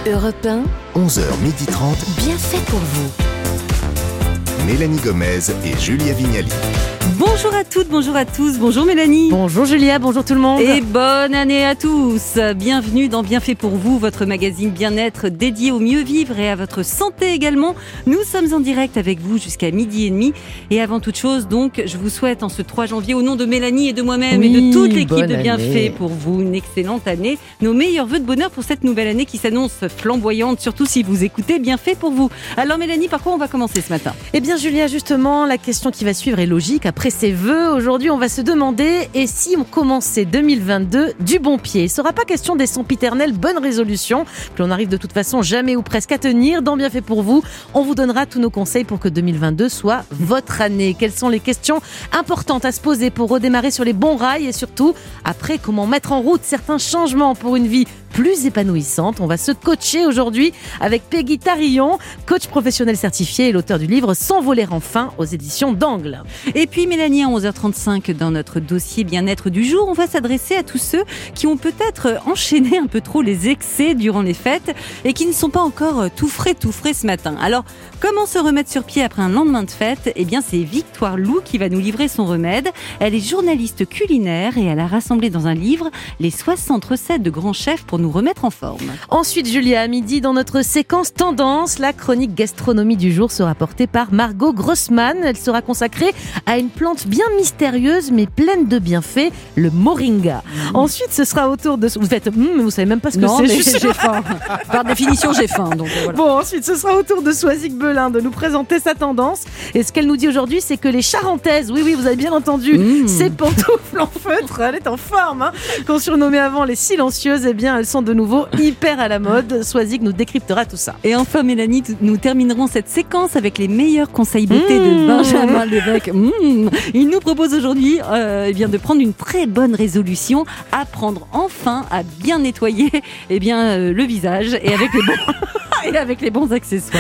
Europe 1, 11h30, bien fait pour vous. Mélanie Gomez et Julia Vignali. Bonjour à toutes, bonjour à tous, bonjour Mélanie. Bonjour Julia, bonjour tout le monde. Et bonne année à tous. Bienvenue dans Bien fait pour vous, votre magazine bien-être dédié au mieux vivre et à votre santé également. Nous sommes en direct avec vous jusqu'à 12h30. Et avant toute chose, donc, je vous souhaite en ce 3 janvier, au nom de Mélanie et de moi-même et de toute l'équipe de Bien fait pour vous, une excellente année. Nos meilleurs vœux de bonheur pour cette nouvelle année qui s'annonce flamboyante, surtout si vous écoutez Bien fait pour vous. Alors Mélanie, par quoi on va commencer ce matin ? Eh bien Julia, justement, la question qui va suivre est logique. Après ces vœux, aujourd'hui, on va se demander, et si on commençait 2022 du bon pied ? Il ne sera pas question des sempiternelles bonnes résolutions que l'on n'arrive de toute façon jamais ou presque à tenir. Dans Bien fait pour vous, on vous donnera tous nos conseils pour que 2022 soit votre année. Quelles sont les questions importantes à se poser pour redémarrer sur les bons rails et surtout, après, comment mettre en route certains changements pour une vie plus épanouissante. On va se coacher aujourd'hui avec Peggy Tarillon, coach professionnel certifié et l'auteur du livre S'envoler enfin aux éditions d'Angle. Et puis Mélanie, à 11h35, dans notre dossier bien-être du jour, on va s'adresser à tous ceux qui ont peut-être enchaîné un peu trop les excès durant les fêtes et qui ne sont pas encore tout frais ce matin. Alors, comment se remettre sur pied après un lendemain de fête ? Eh bien, c'est Victoire Lou qui va nous livrer son remède. Elle est journaliste culinaire et elle a rassemblé dans un livre les 60 recettes de grands chefs pour nous remettre en forme. Ensuite, Julia, à midi, dans notre séquence tendance, la chronique gastronomie du jour sera portée par Margot Grossman. Elle sera consacrée à une plante bien mystérieuse mais pleine de bienfaits, le moringa. Ensuite, ce sera au tour de... Vous faites mais vous savez même pas ce que Non, c'est. mais j'ai faim. Par définition, j'ai faim. Donc voilà. Bon, ensuite, ce sera au tour de Soisic Belin de nous présenter sa tendance. Et ce qu'elle nous dit aujourd'hui, c'est que les Charentaises, oui, vous avez bien entendu, ces pantoufles en feutre, elle est en forme, qu'on surnommait avant les silencieuses, eh bien, elles sont de nouveau hyper à la mode. Soisic nous décryptera tout ça. Et enfin, Mélanie, nous terminerons cette séquence avec les meilleurs conseils beauté de Benjamin Lévesque. Il nous propose aujourd'hui de prendre une très bonne résolution, apprendre enfin à bien nettoyer le visage et avec les bons, et avec les bons accessoires.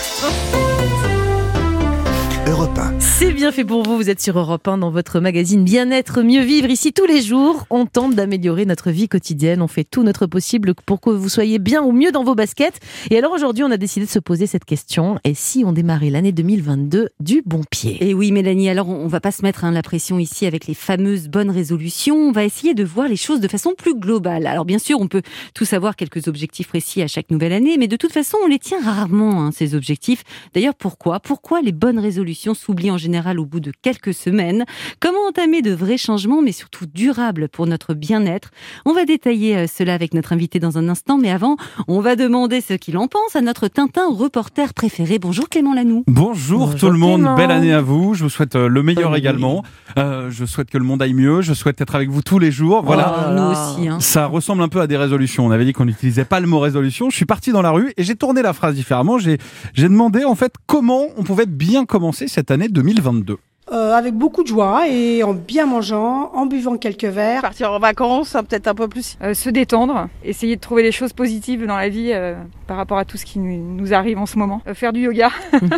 Europe 1. C'est bien fait pour vous, vous êtes sur Europe 1 dans votre magazine Bien-être, mieux vivre. Ici, tous les jours, on tente d'améliorer notre vie quotidienne, on fait tout notre possible pour que vous soyez bien ou mieux dans vos baskets. Et alors aujourd'hui, on a décidé de se poser cette question, et si on démarrait l'année 2022 du bon pied ? Et oui Mélanie, alors on va pas se mettre la pression ici avec les fameuses bonnes résolutions, on va essayer de voir les choses de façon plus globale. Alors bien sûr, on peut tous avoir quelques objectifs précis à chaque nouvelle année, mais de toute façon, on les tient rarement, ces objectifs. D'ailleurs, pourquoi les bonnes résolutions s'oublient en général au bout de quelques semaines? Comment entamer de vrais changements, mais surtout durables pour notre bien-être? On va détailler cela avec notre invité dans un instant, mais avant, on va demander ce qu'il en pense à notre Tintin reporter préféré. Bonjour Clément Lanoux. Bonjour tout le monde, Clément. belle année à vous, je vous souhaite le meilleur également, je souhaite que le monde aille mieux, je souhaite être avec vous tous les jours, voilà. Nous aussi. Ça ressemble un peu à des résolutions, on avait dit qu'on n'utilisait pas le mot résolution, je suis parti dans la rue et j'ai tourné la phrase différemment, j'ai demandé en fait comment on pouvait bien commencer cette année 2022. Avec beaucoup de joie et en bien mangeant, en buvant quelques verres. Partir en vacances, peut-être un peu plus. Se détendre, essayer de trouver des choses positives dans la vie par rapport à tout ce qui nous arrive en ce moment. Faire du yoga.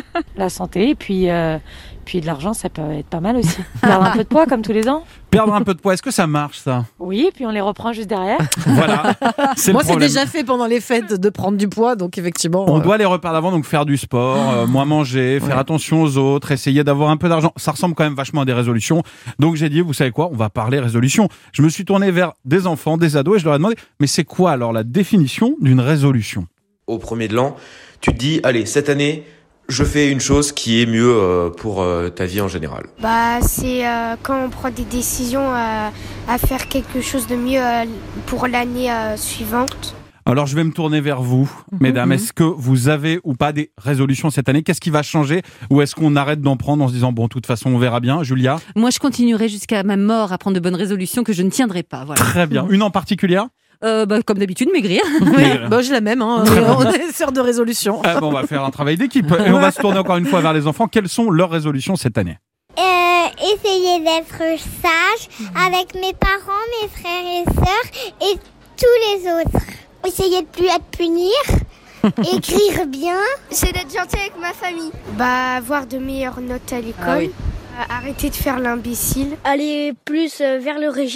La santé, et puis de l'argent, ça peut être pas mal aussi. Perdre un peu de poids comme tous les ans. Perdre un peu de poids, est-ce que ça marche ça ? Oui, puis on les reprend juste derrière. Voilà, c'est Moi, le c'est problème. déjà fait pendant les fêtes de prendre du poids, donc effectivement... On doit les repas d'avant, donc faire du sport, moins manger, faire attention aux autres, essayer d'avoir un peu d'argent. Ça ressemble quand même vachement à des résolutions. Donc j'ai dit, vous savez quoi, on va parler résolution. Je me suis tourné vers des enfants, des ados, et je leur ai demandé, mais c'est quoi alors la définition d'une résolution ? Au premier de l'an, tu te dis, allez, cette année, je fais une chose qui est mieux pour ta vie en général. C'est quand on prend des décisions à faire quelque chose de mieux pour l'année suivante. Alors je vais me tourner vers vous, mesdames. Est-ce que vous avez ou pas des résolutions cette année ? Qu'est-ce qui va changer ? Ou est-ce qu'on arrête d'en prendre en se disant, bon, de toute façon, on verra bien. Julia ? Moi, je continuerai jusqu'à ma mort à prendre de bonnes résolutions que je ne tiendrai pas. Voilà. Très bien. Une en particulier ? Comme d'habitude, maigrir. Oui, j'ai la même. On est sœurs de résolution. On va faire un travail d'équipe. Et on va se tourner encore une fois vers les enfants. Quelles sont leurs résolutions cette année ? Essayer d'être sage avec mes parents, mes frères et sœurs et tous les autres. Essayer de plus être punir. Écrire bien. C'est d'être gentil avec ma famille. Avoir de meilleures notes à l'école. Arrêter de faire l'imbécile. Aller plus vers le régime.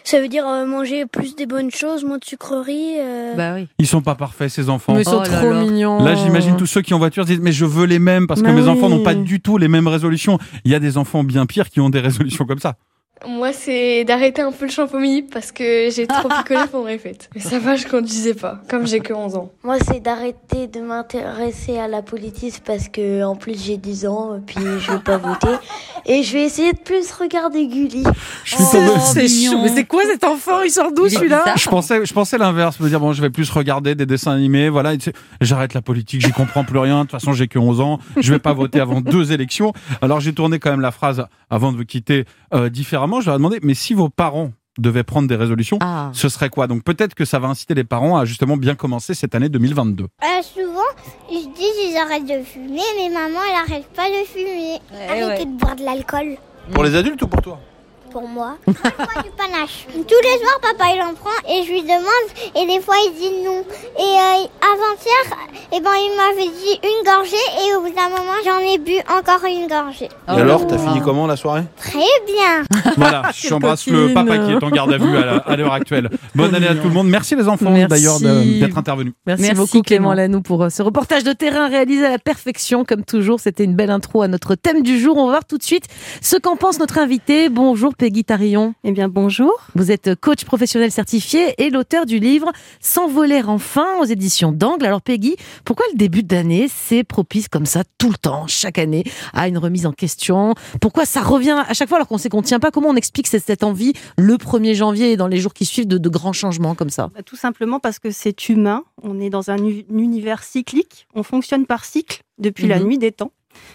Ça veut dire manger plus des bonnes choses, moins de sucreries. Bah oui. Ils sont pas parfaits, ces enfants. Mais ils sont trop mignons. Là, j'imagine tous ceux qui en voiture disent mais je veux les mêmes parce que mes enfants n'ont pas du tout les mêmes résolutions. Il y a des enfants bien pires qui ont des résolutions comme ça. Moi, c'est d'arrêter un peu le champomis parce que j'ai trop picolé pendant les fêtes. Mais ça va, je conduisais pas, comme j'ai que 11 ans. Moi, c'est d'arrêter de m'intéresser à la politique parce que en plus j'ai 10 ans, puis je veux pas voter. Et je vais essayer de plus regarder Gulli. C'est chaud. Mais c'est quoi cet enfant? Il sort d'où celui-là? Je pensais l'inverse, me dire bon, je vais plus regarder des dessins animés, voilà, j'arrête la politique, j'y comprends plus rien, de toute façon j'ai que 11 ans, je vais pas voter avant 2 élections. Alors j'ai tourné quand même la phrase avant de vous quitter différemment, je leur ai demandé mais si vos parents devaient prendre des résolutions, ce serait quoi? Donc peut-être que ça va inciter les parents à justement bien commencer cette année 2022. Souvent, je dis ils arrêtent de fumer, mais maman elle arrête pas de fumer. Arrêtez de boire de l'alcool. Pour les adultes ou pour toi? Pour moi. Du panache. Tous les soirs, papa il en prend et je lui demande et des fois il dit non. Et avant-hier, il m'avait dit une gorgée et au bout d'un moment j'en ai bu encore une gorgée. Et alors, t'as fini comment la soirée? Très bien. Voilà, j'embrasse le papa qui est en garde à vue à l'heure actuelle. Bonne année à tout le monde. Merci les enfants d'ailleurs d'être intervenus. Merci beaucoup Clément Lanoux pour ce reportage de terrain réalisé à la perfection. Comme toujours, c'était une belle intro à notre thème du jour. On va voir tout de suite ce qu'en pense notre invité. Bonjour Peggy Tarillon. Eh bien bonjour. Vous êtes coach professionnel certifié et l'auteur du livre S'envoler enfin aux éditions d'Angle. Alors Peggy, pourquoi le début d'année c'est propice comme ça tout le temps, chaque année, à une remise en question? Pourquoi ça revient à chaque fois alors qu'on sait qu'on ne tient pas? Comment on explique cette envie le 1er janvier et dans les jours qui suivent de grands changements comme ça? Tout simplement parce que c'est humain. On est dans un univers cyclique. On fonctionne par cycle depuis la nuit des temps.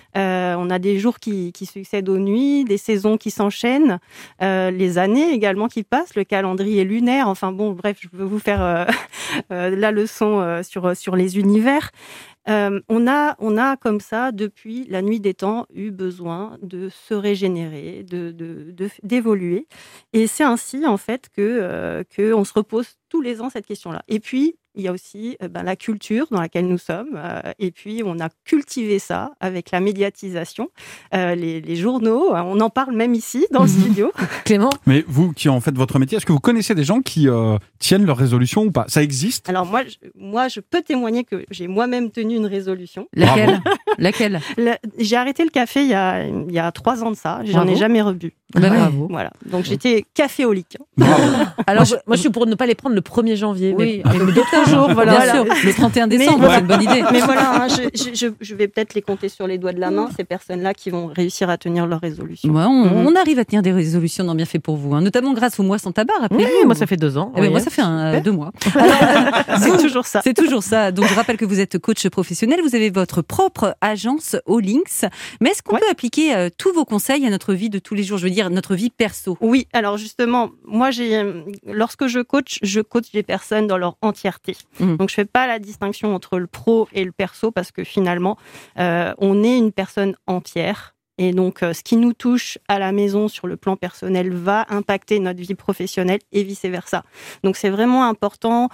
On a des jours qui succèdent aux nuits, des saisons qui s'enchaînent, les années également qui passent, le calendrier lunaire. Enfin bon, bref, je veux vous faire la leçon sur les univers. On a comme ça, depuis la nuit des temps, eu besoin de se régénérer, d'évoluer. Et c'est ainsi, en fait, que on se repose tous les ans cette question-là. Et puis, il y a aussi la culture dans laquelle nous sommes. Et puis, on a cultivé ça avec la médiatisation, les journaux. On en parle même ici, dans le studio. Clément? Mais vous, qui en faites votre métier, est-ce que vous connaissez des gens qui tiennent leurs résolutions ou pas? Ça existe? Alors moi, je peux témoigner que j'ai moi-même tenu une résolution. Laquelle? J'ai arrêté le café il y a 3 ans de ça. J'en ai jamais rebu. Bravo. Voilà. Donc j'étais caféolique. Alors moi je suis pour ne pas les prendre le 1er janvier. Oui, mais d'autres jours, voilà. Bien sûr, le 31 décembre, c'est une bonne idée. Mais voilà, je vais peut-être les compter sur les doigts de la main, ces personnes-là qui vont réussir à tenir leurs résolutions. Ouais, on arrive à tenir des résolutions dans Bien fait pour vous, notamment grâce au mois sans tabac, rappelez-vous. Oui, moi ça fait 2 ans. Moi ça fait 2 mois. C'est toujours ça. C'est toujours ça. Donc je rappelle que vous êtes coach professionnel, vous avez votre propre agence All-Links. Mais est-ce qu'on peut appliquer tous vos conseils à notre vie de tous les jours, je veux dire notre vie perso? Oui, alors justement, moi lorsque je coach les personnes dans leur entièreté. Donc je fais pas la distinction entre le pro et le perso parce que finalement, on est une personne entière. Et donc, ce qui nous touche à la maison sur le plan personnel va impacter notre vie professionnelle et vice-versa. Donc, c'est vraiment important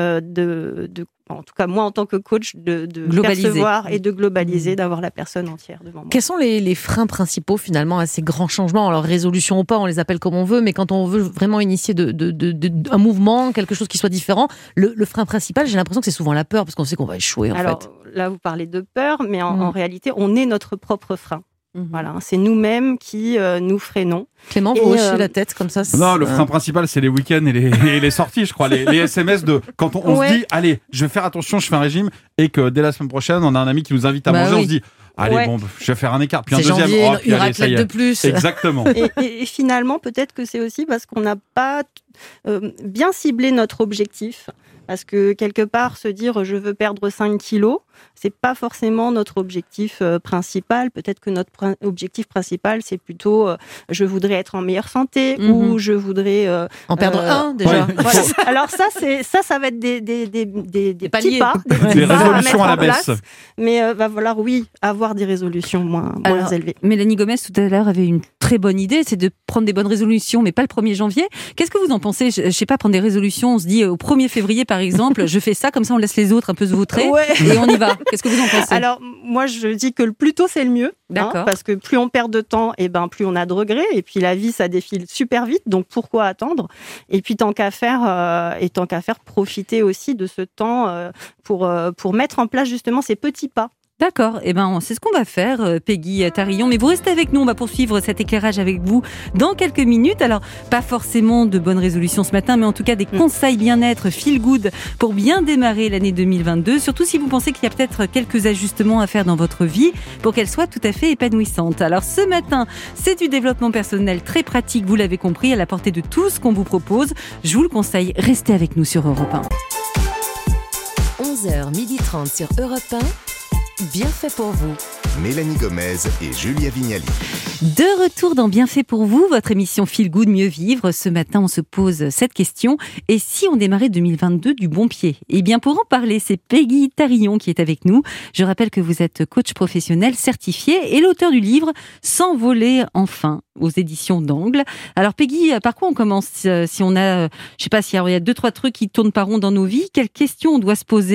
en tout cas, moi, en tant que coach, de percevoir et de globaliser, d'avoir la personne entière devant moi. Quels sont les freins principaux, finalement, à ces grands changements? Alors, résolution ou pas, on les appelle comme on veut, mais quand on veut vraiment initier un mouvement, quelque chose qui soit différent, le frein principal, j'ai l'impression que c'est souvent la peur, parce qu'on sait qu'on va échouer, en fait. Alors, là, vous parlez de peur, mais en réalité, on est notre propre frein. Voilà, c'est nous-mêmes qui nous freinons. Clément, vous hochez la tête comme ça? Non, le frein principal, c'est les week-ends et les sorties, je crois. Les SMS de quand on se dit, allez, je vais faire attention, je fais un régime, et que dès la semaine prochaine, on a un ami qui nous invite à manger, on se dit, allez, bon, je vais faire un écart, puis un deuxième. Janvier, puis une allez, ça y raclette est. de plus. Exactement. Et finalement, peut-être que c'est aussi parce qu'on n'a pas bien ciblé notre objectif. Parce que quelque part, se dire je veux perdre 5 kilos, c'est pas forcément notre objectif principal. Peut-être que notre objectif principal, c'est plutôt je voudrais être en meilleure santé ou je voudrais en perdre 1 déjà. Ouais. Voilà. Alors ça va être des petits pas, des résolutions à la baisse. Mais va falloir avoir des résolutions moins élevées. Mélanie Gomez tout à l'heure avait une très bonne idée, c'est de prendre des bonnes résolutions, mais pas le 1er janvier. Qu'est-ce que vous en pensez ? Je sais pas, prendre des résolutions, on se dit au 1er février par exemple, je fais ça, comme ça on laisse les autres un peu se vautrer et on y va. Qu'est-ce que vous en pensez ? Alors, moi je dis que le plus tôt c'est le mieux. D'accord. Parce que plus on perd de temps, et plus on a de regrets. Et puis la vie, ça défile super vite. Donc pourquoi attendre ? Et puis tant qu'à faire, profiter aussi de ce temps pour mettre en place justement ces petits pas. D'accord, c'est ce qu'on va faire, Peggy Tarillon. Mais vous restez avec nous, on va poursuivre cet éclairage avec vous dans quelques minutes. Alors, pas forcément de bonnes résolutions ce matin, mais en tout cas des conseils bien-être, feel good, pour bien démarrer l'année 2022. Surtout si vous pensez qu'il y a peut-être quelques ajustements à faire dans votre vie pour qu'elle soit tout à fait épanouissante. Alors, ce matin, c'est du développement personnel très pratique, vous l'avez compris, à la portée de tout ce qu'on vous propose. Je vous le conseille, restez avec nous sur Europe 1. 11h30 sur Europe 1. Bien fait pour vous. Mélanie Gomez et Julia Vignali. De retour dans Bien fait pour vous, votre émission Feel Good, mieux vivre. Ce matin, on se pose cette question. Et si on démarrait 2022 du bon pied ? Eh bien, pour en parler, c'est Peggy Tarillon qui est avec nous. Je rappelle que vous êtes coach professionnel certifié et l'auteur du livre S'envoler enfin aux éditions d'Angle. Alors Peggy, par quoi on commence ? Si on a, je sais pas, s'il y a 2-3 trucs qui tournent pas rond dans nos vies, quelles questions on doit se poser ?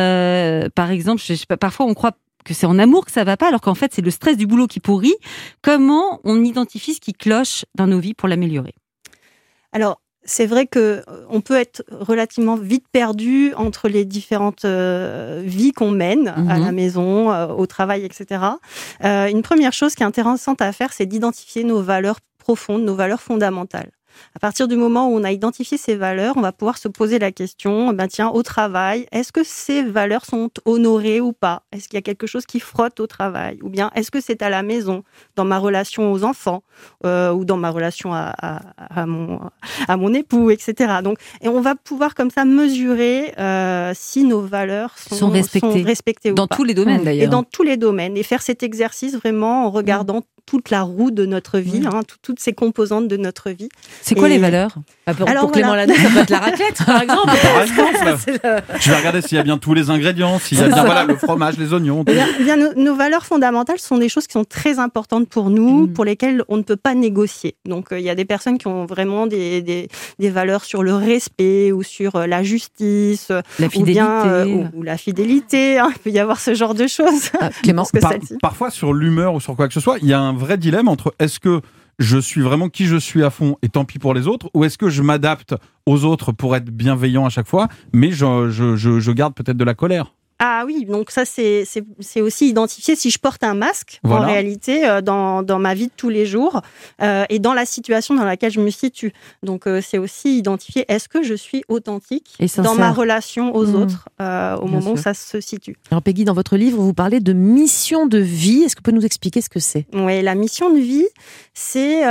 Par exemple, je sais pas, parfois on croit que c'est en amour que ça va pas, alors qu'en fait c'est le stress du boulot qui pourrit. Comment on identifie ce qui cloche dans nos vies pour l'améliorer ? Alors, c'est vrai que on peut être relativement vite perdu entre les différentes vies qu'on mène à la maison, au travail, etc. Une première chose qui est intéressante à faire, c'est d'identifier nos valeurs profondes, nos valeurs fondamentales. À partir du moment où on a identifié ces valeurs, on va pouvoir se poser la question, au travail, est-ce que ces valeurs sont honorées ou pas ? Est-ce qu'il y a quelque chose qui frotte au travail ? Ou bien, est-ce que c'est à la maison, dans ma relation aux enfants, ou dans ma relation à mon époux, etc. Donc, et on va pouvoir comme ça mesurer si nos valeurs sont respectées ou pas. Dans tous les domaines, d'ailleurs. Et dans tous les domaines. Et faire cet exercice vraiment en regardant toute la roue de notre vie, toutes ces composantes de notre vie. C'est quoi les valeurs ? Pour Clément Lano, ça peut être la raclette, par exemple. Je vais regarder s'il y a bien tous les ingrédients, s'il y a bien le fromage, les oignons. Nos valeurs fondamentales sont des choses qui sont très importantes pour nous, pour lesquelles on ne peut pas négocier. Donc, il y a des personnes qui ont vraiment des valeurs sur le respect ou sur la justice, la fidélité. Ou la fidélité. Il peut y avoir ce genre de choses. Clément, parfois sur l'humeur ou sur quoi que ce soit, il y a un vrai dilemme entre est-ce que je suis vraiment qui je suis à fond et tant pis pour les autres, ou est-ce que je m'adapte aux autres pour être bienveillant à chaque fois, mais je garde peut-être de la colère. Ah oui, donc ça c'est aussi identifier si je porte un masque en réalité dans ma vie de tous les jours et dans la situation dans laquelle je me situe. Donc c'est aussi identifier est-ce que je suis authentique dans ma relation aux autres au moment où ça se situe. Alors Peggy, dans votre livre, vous parlez de mission de vie. Est-ce que vous pouvez nous expliquer ce que c'est ? Oui, la mission de vie, c'est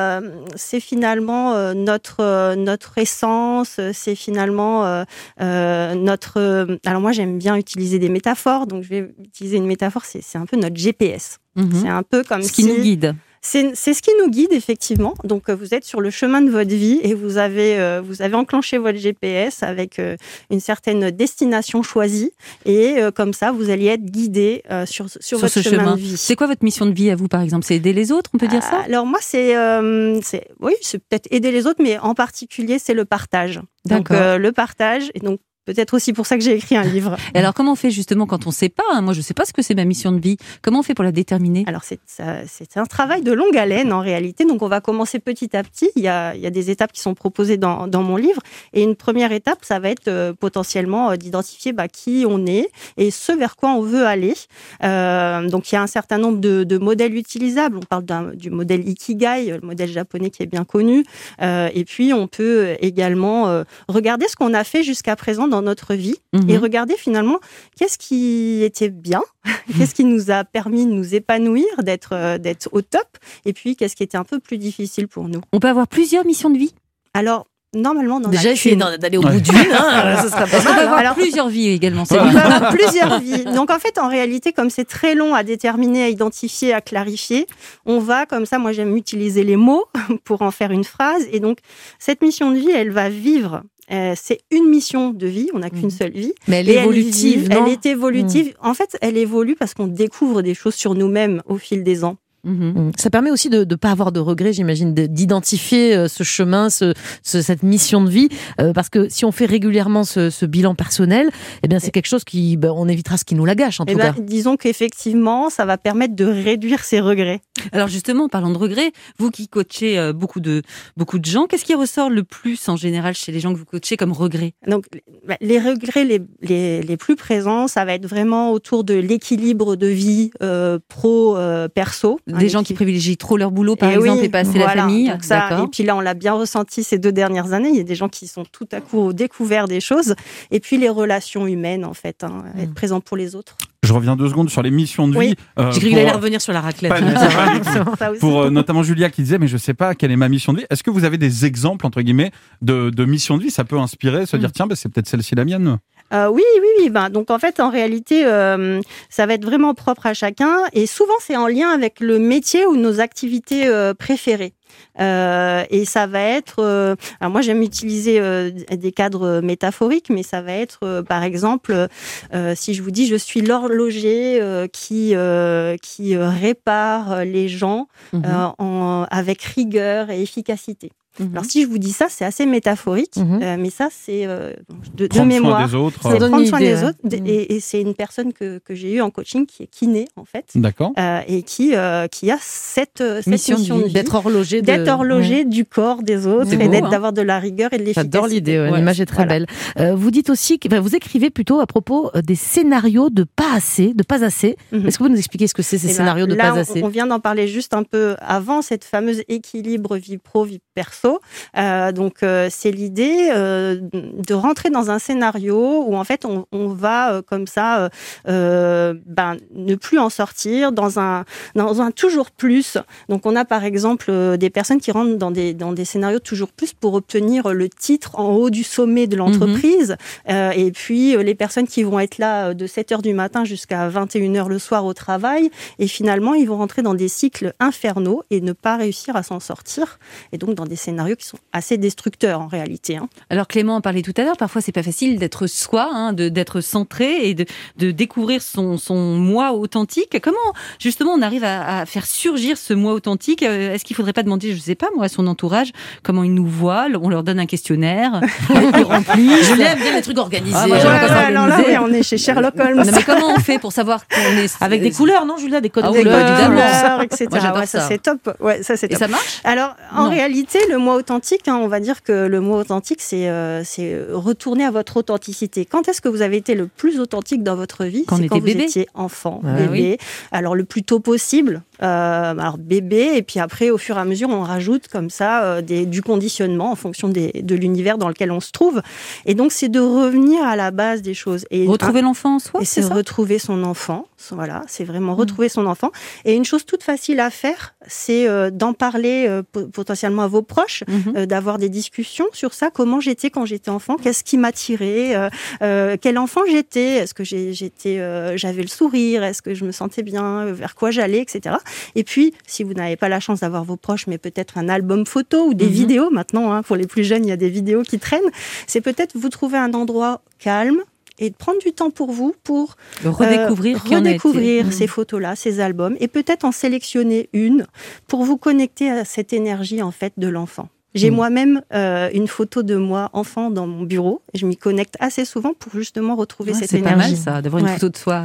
finalement notre essence, c'est finalement notre... Alors moi j'aime bien utiliser des métaphores, donc je vais utiliser une métaphore, c'est un peu notre GPS. C'est un peu comme ce qui nous guide. C'est ce qui nous guide, effectivement. Donc, vous êtes sur le chemin de votre vie et vous avez enclenché votre GPS avec une certaine destination choisie. Et comme ça, vous allez être guidé sur votre chemin de vie. C'est quoi votre mission de vie à vous, par exemple ? C'est aider les autres, on peut dire ça ? Alors, moi, c'est peut-être aider les autres, mais en particulier, c'est le partage. D'accord. Donc, le partage, et donc, peut-être aussi pour ça que j'ai écrit un livre. Et alors, comment on fait justement quand on ne sait pas ? Moi, je ne sais pas ce que c'est ma mission de vie. Comment on fait pour la déterminer ? Alors, c'est un travail de longue haleine en réalité. Donc, on va commencer petit à petit. Il y a des étapes qui sont proposées dans mon livre. Et une première étape, ça va être potentiellement d'identifier qui on est et ce vers quoi on veut aller. Donc, il y a un certain nombre de modèles utilisables. On parle du modèle Ikigai, le modèle japonais qui est bien connu. Et puis, on peut également regarder ce qu'on a fait jusqu'à présent dans notre vie et regarder finalement qu'est-ce qui était bien, qu'est-ce qui nous a permis de nous épanouir, d'être au top, et puis qu'est-ce qui était un peu plus difficile pour nous. On peut avoir plusieurs missions de vie ? Alors, normalement, déjà essayer d'aller au bout d'une, ce serait pas mal. On peut avoir plusieurs vies également. On peut avoir plusieurs vies. Donc en fait, en réalité, comme c'est très long à déterminer, à identifier, à clarifier, on va comme ça. Moi, j'aime utiliser les mots pour en faire une phrase. Et donc cette mission de vie, elle va vivre. C'est une mission de vie, on n'a qu'une seule vie. Mais elle est évolutive, non ? Elle est évolutive. En fait, elle évolue parce qu'on découvre des choses sur nous-mêmes au fil des ans. Ça permet aussi de ne pas avoir de regrets, j'imagine, d'identifier ce chemin, cette mission de vie, parce que si on fait régulièrement ce bilan personnel, eh bien c'est quelque chose on évitera ce qui nous la gâche en tout cas. Disons qu'effectivement, ça va permettre de réduire ses regrets. Alors justement, parlant de regrets, vous qui coachez beaucoup de gens, qu'est-ce qui ressort le plus en général chez les gens que vous coachez comme regrets? Donc les regrets les plus présents, ça va être vraiment autour de l'équilibre de vie pro-perso. Des gens qui privilégient trop leur boulot, par exemple, et pas assez la famille. Donc ça, et puis là, on l'a bien ressenti ces 2 dernières années. Il y a des gens qui sont tout à coup au découvert des choses. Et puis les relations humaines, en fait, être présent pour les autres. Je reviens 2 secondes sur les missions de vie. J'ai cru qu'il allait revenir sur la raclette. Pour notamment Julia qui disait, mais je sais pas quelle est ma mission de vie. Est-ce que vous avez des exemples, entre guillemets, de mission de vie? Ça peut inspirer, se dire, tiens, c'est peut-être celle-ci la mienne. Oui. Donc en fait, en réalité, ça va être vraiment propre à chacun. Et souvent, c'est en lien avec le métier ou nos activités préférées. Et ça va être... alors moi, j'aime utiliser des cadres métaphoriques, mais ça va être, par exemple, si je vous dis, je suis l'horloger qui répare les gens avec rigueur et efficacité. Alors si je vous dis ça, c'est assez métaphorique, mais ça c'est de mémoire. C'est prendre soin des autres. Et c'est une personne que j'ai eue en coaching qui est kiné en fait. D'accord. Et qui a cette mission de vie, d'être horloger du corps des autres et d'avoir de la rigueur et de l'efficacité. J'adore l'idée, l'image est très belle. Vous dites aussi, vous écrivez plutôt à propos des scénarios de pas assez. Est-ce que vous nous expliquez ce que c'est ces scénarios de pas assez? On vient d'en parler juste un peu avant, cette fameuse équilibre vie pro, vie perso. Donc c'est l'idée de rentrer dans un scénario où en fait on va comme ça ne plus en sortir dans un toujours plus. Donc on a par exemple des personnes qui rentrent dans des scénarios toujours plus pour obtenir le titre en haut du sommet de l'entreprise, et puis les personnes qui vont être là de 7h du matin jusqu'à 21h le soir au travail, et finalement ils vont rentrer dans des cycles infernaux et ne pas réussir à s'en sortir, et donc dans des scénarios qui sont assez destructeurs en réalité. Alors Clément en parlait tout à l'heure, parfois c'est pas facile d'être soi, d'être centré et de découvrir son moi authentique. Comment justement on arrive à faire surgir ce moi authentique? Est-ce qu'il faudrait pas demander, je sais pas moi, à son entourage comment ils nous voient? On leur donne un questionnaire, ils remplissent. Je l'aime bien les trucs organisés. Alors là, on est chez Sherlock Holmes. Non, mais comment on fait pour savoir qu'on est avec des couleurs, non Julia, des codes couleurs, etc. Moi, ça c'est top. Ouais, ça c'est top. Et ça marche? Alors en réalité, le moi authentique, on va dire que le mot authentique, c'est retourner à votre authenticité. Quand est-ce que vous avez été le plus authentique dans votre vie? Quand vous étiez enfant, bébé. Alors le plus tôt possible. Alors bébé, et puis après, au fur et à mesure, on rajoute comme ça du conditionnement en fonction de l'univers dans lequel on se trouve. Et donc, c'est de revenir à la base des choses. Et retrouver l'enfant en soi, et c'est retrouver son enfant. Voilà, c'est vraiment retrouver son enfant. Et une chose toute facile à faire, c'est d'en parler potentiellement à vos proches, d'avoir des discussions sur ça. Comment j'étais quand j'étais enfant? Qu'est-ce qui m'attirait? Quel enfant j'étais? Est-ce que j'avais le sourire? Est-ce que je me sentais bien? Vers quoi j'allais, etc. Et puis, si vous n'avez pas la chance d'avoir vos proches, mais peut-être un album photo ou des vidéos, maintenant, pour les plus jeunes, il y a des vidéos qui traînent, c'est peut-être vous trouver un endroit calme et de prendre du temps pour vous, pour redécouvrir ces photos-là, ces albums, et peut-être en sélectionner une pour vous connecter à cette énergie, en fait, de l'enfant. J'ai moi-même une photo de moi enfant dans mon bureau. Et je m'y connecte assez souvent pour justement retrouver cette énergie. C'est pas mal ça, d'avoir une photo de soi.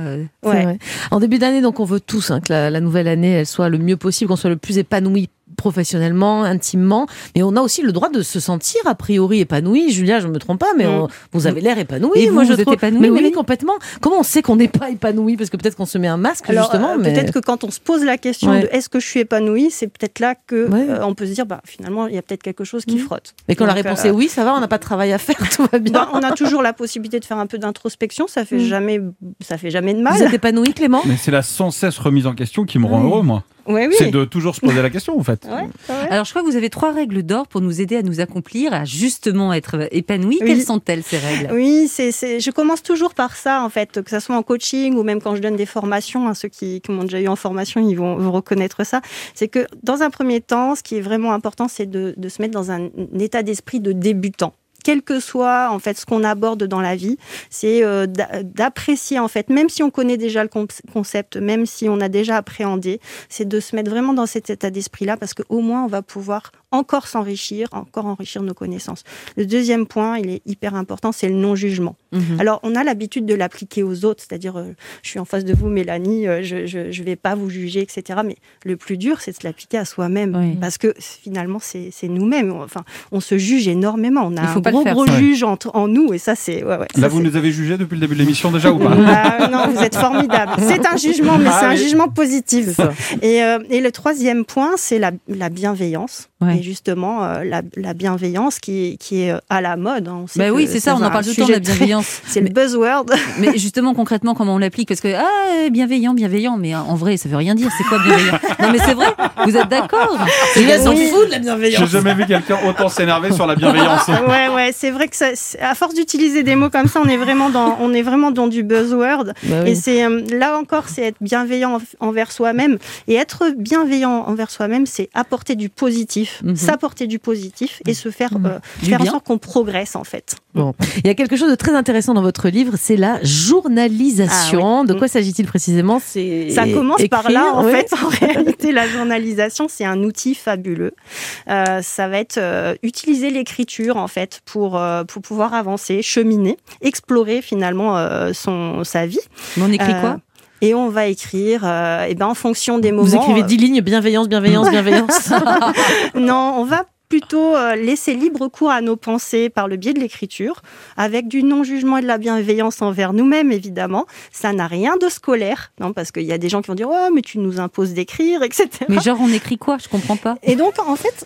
En début d'année, donc on veut tous que la nouvelle année elle soit le mieux possible, qu'on soit le plus épanoui professionnellement, intimement, mais on a aussi le droit de se sentir a priori épanoui. Julia, je me trompe pas, mais vous avez l'air épanoui. Et moi, je trouve épanoui. Mais oui, complètement. Comment on sait qu'on n'est pas épanoui? Parce que peut-être qu'on se met un masque, justement. Peut-être que quand on se pose la question de est-ce que je suis épanoui, c'est peut-être là que on peut se dire finalement il y a peut-être quelque chose qui frotte. Mais quand la réponse est oui, ça va, on n'a pas de travail à faire, tout va bien. On a toujours la possibilité de faire un peu d'introspection, ça fait jamais de mal. Vous êtes épanoui, Clément? Mais c'est la sans cesse remise en question qui me rend heureux, moi. Oui. C'est de toujours se poser la question, en fait. Alors, je crois que vous avez 3 règles d'or pour nous aider à nous accomplir, à justement être épanouis. Quelles sont-elles, ces règles? Oui, je commence toujours par ça, en fait, que ça soit en coaching ou même quand je donne des formations. Ceux qui m'ont déjà eu en formation, ils vont reconnaître ça. C'est que, dans un premier temps, ce qui est vraiment important, c'est de se mettre dans un état d'esprit de débutant. quel que soit en fait ce qu'on aborde dans la vie, c'est d'apprécier en fait, même si on connaît déjà le concept, même si on a déjà appréhendé, c'est de se mettre vraiment dans cet état d'esprit-là, parce qu'au moins on va pouvoir encore s'enrichir, encore enrichir nos connaissances. Le deuxième point, il est hyper important, c'est le non-jugement. Alors on a l'habitude de l'appliquer aux autres, c'est-à-dire je suis en face de vous Mélanie, je vais pas vous juger, etc. Mais le plus dur, c'est de se l'appliquer à soi-même, parce que finalement c'est nous-mêmes. Enfin, on se juge énormément, on a un gros juge en nous, et ça c'est... Là, vous nous avez jugés depuis le début de l'émission déjà ou pas? Non, vous êtes formidables. C'est un jugement, mais c'est un jugement positif. Et le troisième point, c'est la bienveillance. Et justement, la bienveillance qui est à la mode. Hein. Oui, c'est ça, on en parle tout le temps de la bienveillance. C'est le buzzword. Mais justement, concrètement, comment on l'applique? Parce que, bienveillant, mais en vrai, ça veut rien dire. C'est quoi bienveillant? Non, mais c'est vrai, vous êtes d'accord? Il s'en fout de la bienveillance. J'ai jamais vu quelqu'un autant s'énerver sur la bienveillance. Ouais, c'est vrai que à force d'utiliser des mots comme ça, on est vraiment dans du buzzword. Et c'est là encore, c'est être bienveillant envers soi-même. Et être bienveillant envers soi-même, c'est apporter du positif, s'apporter du positif et se faire en sorte qu'on progresse en fait. Bon. Il y a quelque chose de très intéressant dans votre livre, c'est la journalisation. De quoi s'agit-il précisément? Ça commence par là en fait. En réalité, la journalisation, c'est un outil fabuleux. Ça va être utiliser l'écriture en fait pour pouvoir avancer, cheminer, explorer finalement sa vie. Mais on écrit quoi? Et on va écrire en fonction des moments. Vous écrivez 10 lignes, bienveillance. Non, on va plutôt laisser libre cours à nos pensées par le biais de l'écriture, avec du non-jugement et de la bienveillance envers nous-mêmes, évidemment. Ça n'a rien de scolaire, non, parce qu'il y a des gens qui vont dire « Oh, mais tu nous imposes d'écrire, etc. » Mais genre, on écrit quoi? Je comprends pas. Et donc, en fait,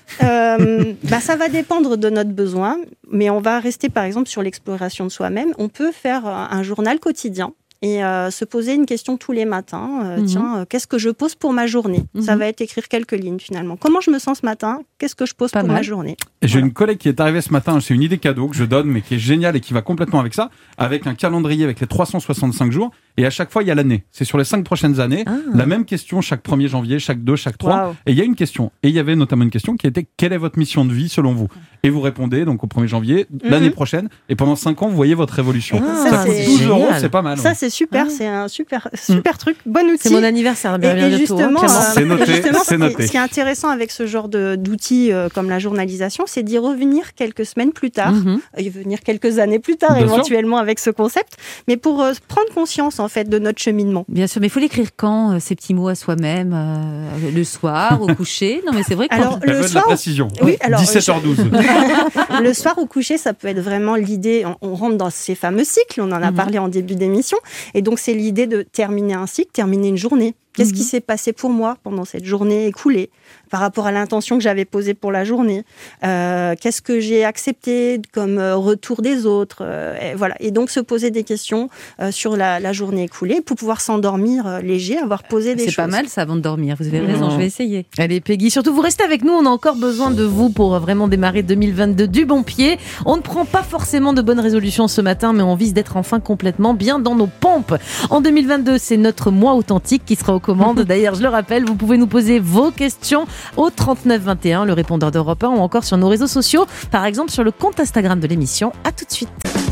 ça va dépendre de notre besoin, mais on va rester, par exemple, sur l'exploration de soi-même. On peut faire un journal quotidien et se poser une question tous les matins. Qu'est-ce que je pose pour ma journée? Ça va être écrire quelques lignes finalement. Comment je me sens ce matin? Qu'est-ce que je pose pour ma journée? J'ai une collègue qui est arrivée ce matin, c'est une idée cadeau que je donne, mais qui est géniale et qui va complètement avec ça, avec un calendrier avec les 365 jours, et à chaque fois il y a l'année. C'est sur les 5 prochaines années, la même question chaque 1er janvier, chaque 2, chaque 3, et il y a une question. Et il y avait notamment une question qui était: quelle est votre mission de vie selon vous? Et vous répondez donc au 1er janvier, l'année prochaine, et pendant 5 ans vous voyez votre évolution. Ça coûte 12 €, c'est pas mal. Ça c'est super, c'est un super truc, bon outil. C'est mon anniversaire, et justement, c'est noté. Ce qui est intéressant avec ce genre d'outils comme la journalisation, c'est d'y revenir quelques semaines plus tard, y venir quelques années plus tard, éventuellement avec ce concept, mais pour prendre conscience en fait de notre cheminement. Bien sûr, mais il faut l'écrire quand, ces petits mots à soi-même, le soir, au coucher? Non, mais c'est vrai que alors, le soir, de la précision. Oui, alors 17h12. Le soir au coucher, ça peut être vraiment l'idée, on rentre dans ces fameux cycles, on en a parlé en début d'émission, et donc c'est l'idée de terminer un cycle, terminer une journée. Qu'est-ce qui s'est passé pour moi pendant cette journée écoulée par rapport à l'intention que j'avais posée pour la journée? Qu'est-ce que j'ai accepté comme retour des autres? Voilà. Et donc se poser des questions sur la journée écoulée pour pouvoir s'endormir léger, avoir posé des choses. C'est pas mal ça avant de dormir, vous avez raison, je vais essayer. Allez Peggy, surtout vous restez avec nous, on a encore besoin de vous pour vraiment démarrer 2022 du bon pied. On ne prend pas forcément de bonnes résolutions ce matin, mais on vise d'être enfin complètement bien dans nos pompes. En 2022, c'est notre mois authentique qui sera aux commandes. D'ailleurs, je le rappelle, vous pouvez nous poser vos questions au 3921, le répondeur d'Europe 1, ou encore sur nos réseaux sociaux, par exemple sur le compte Instagram de l'émission. À tout de suite.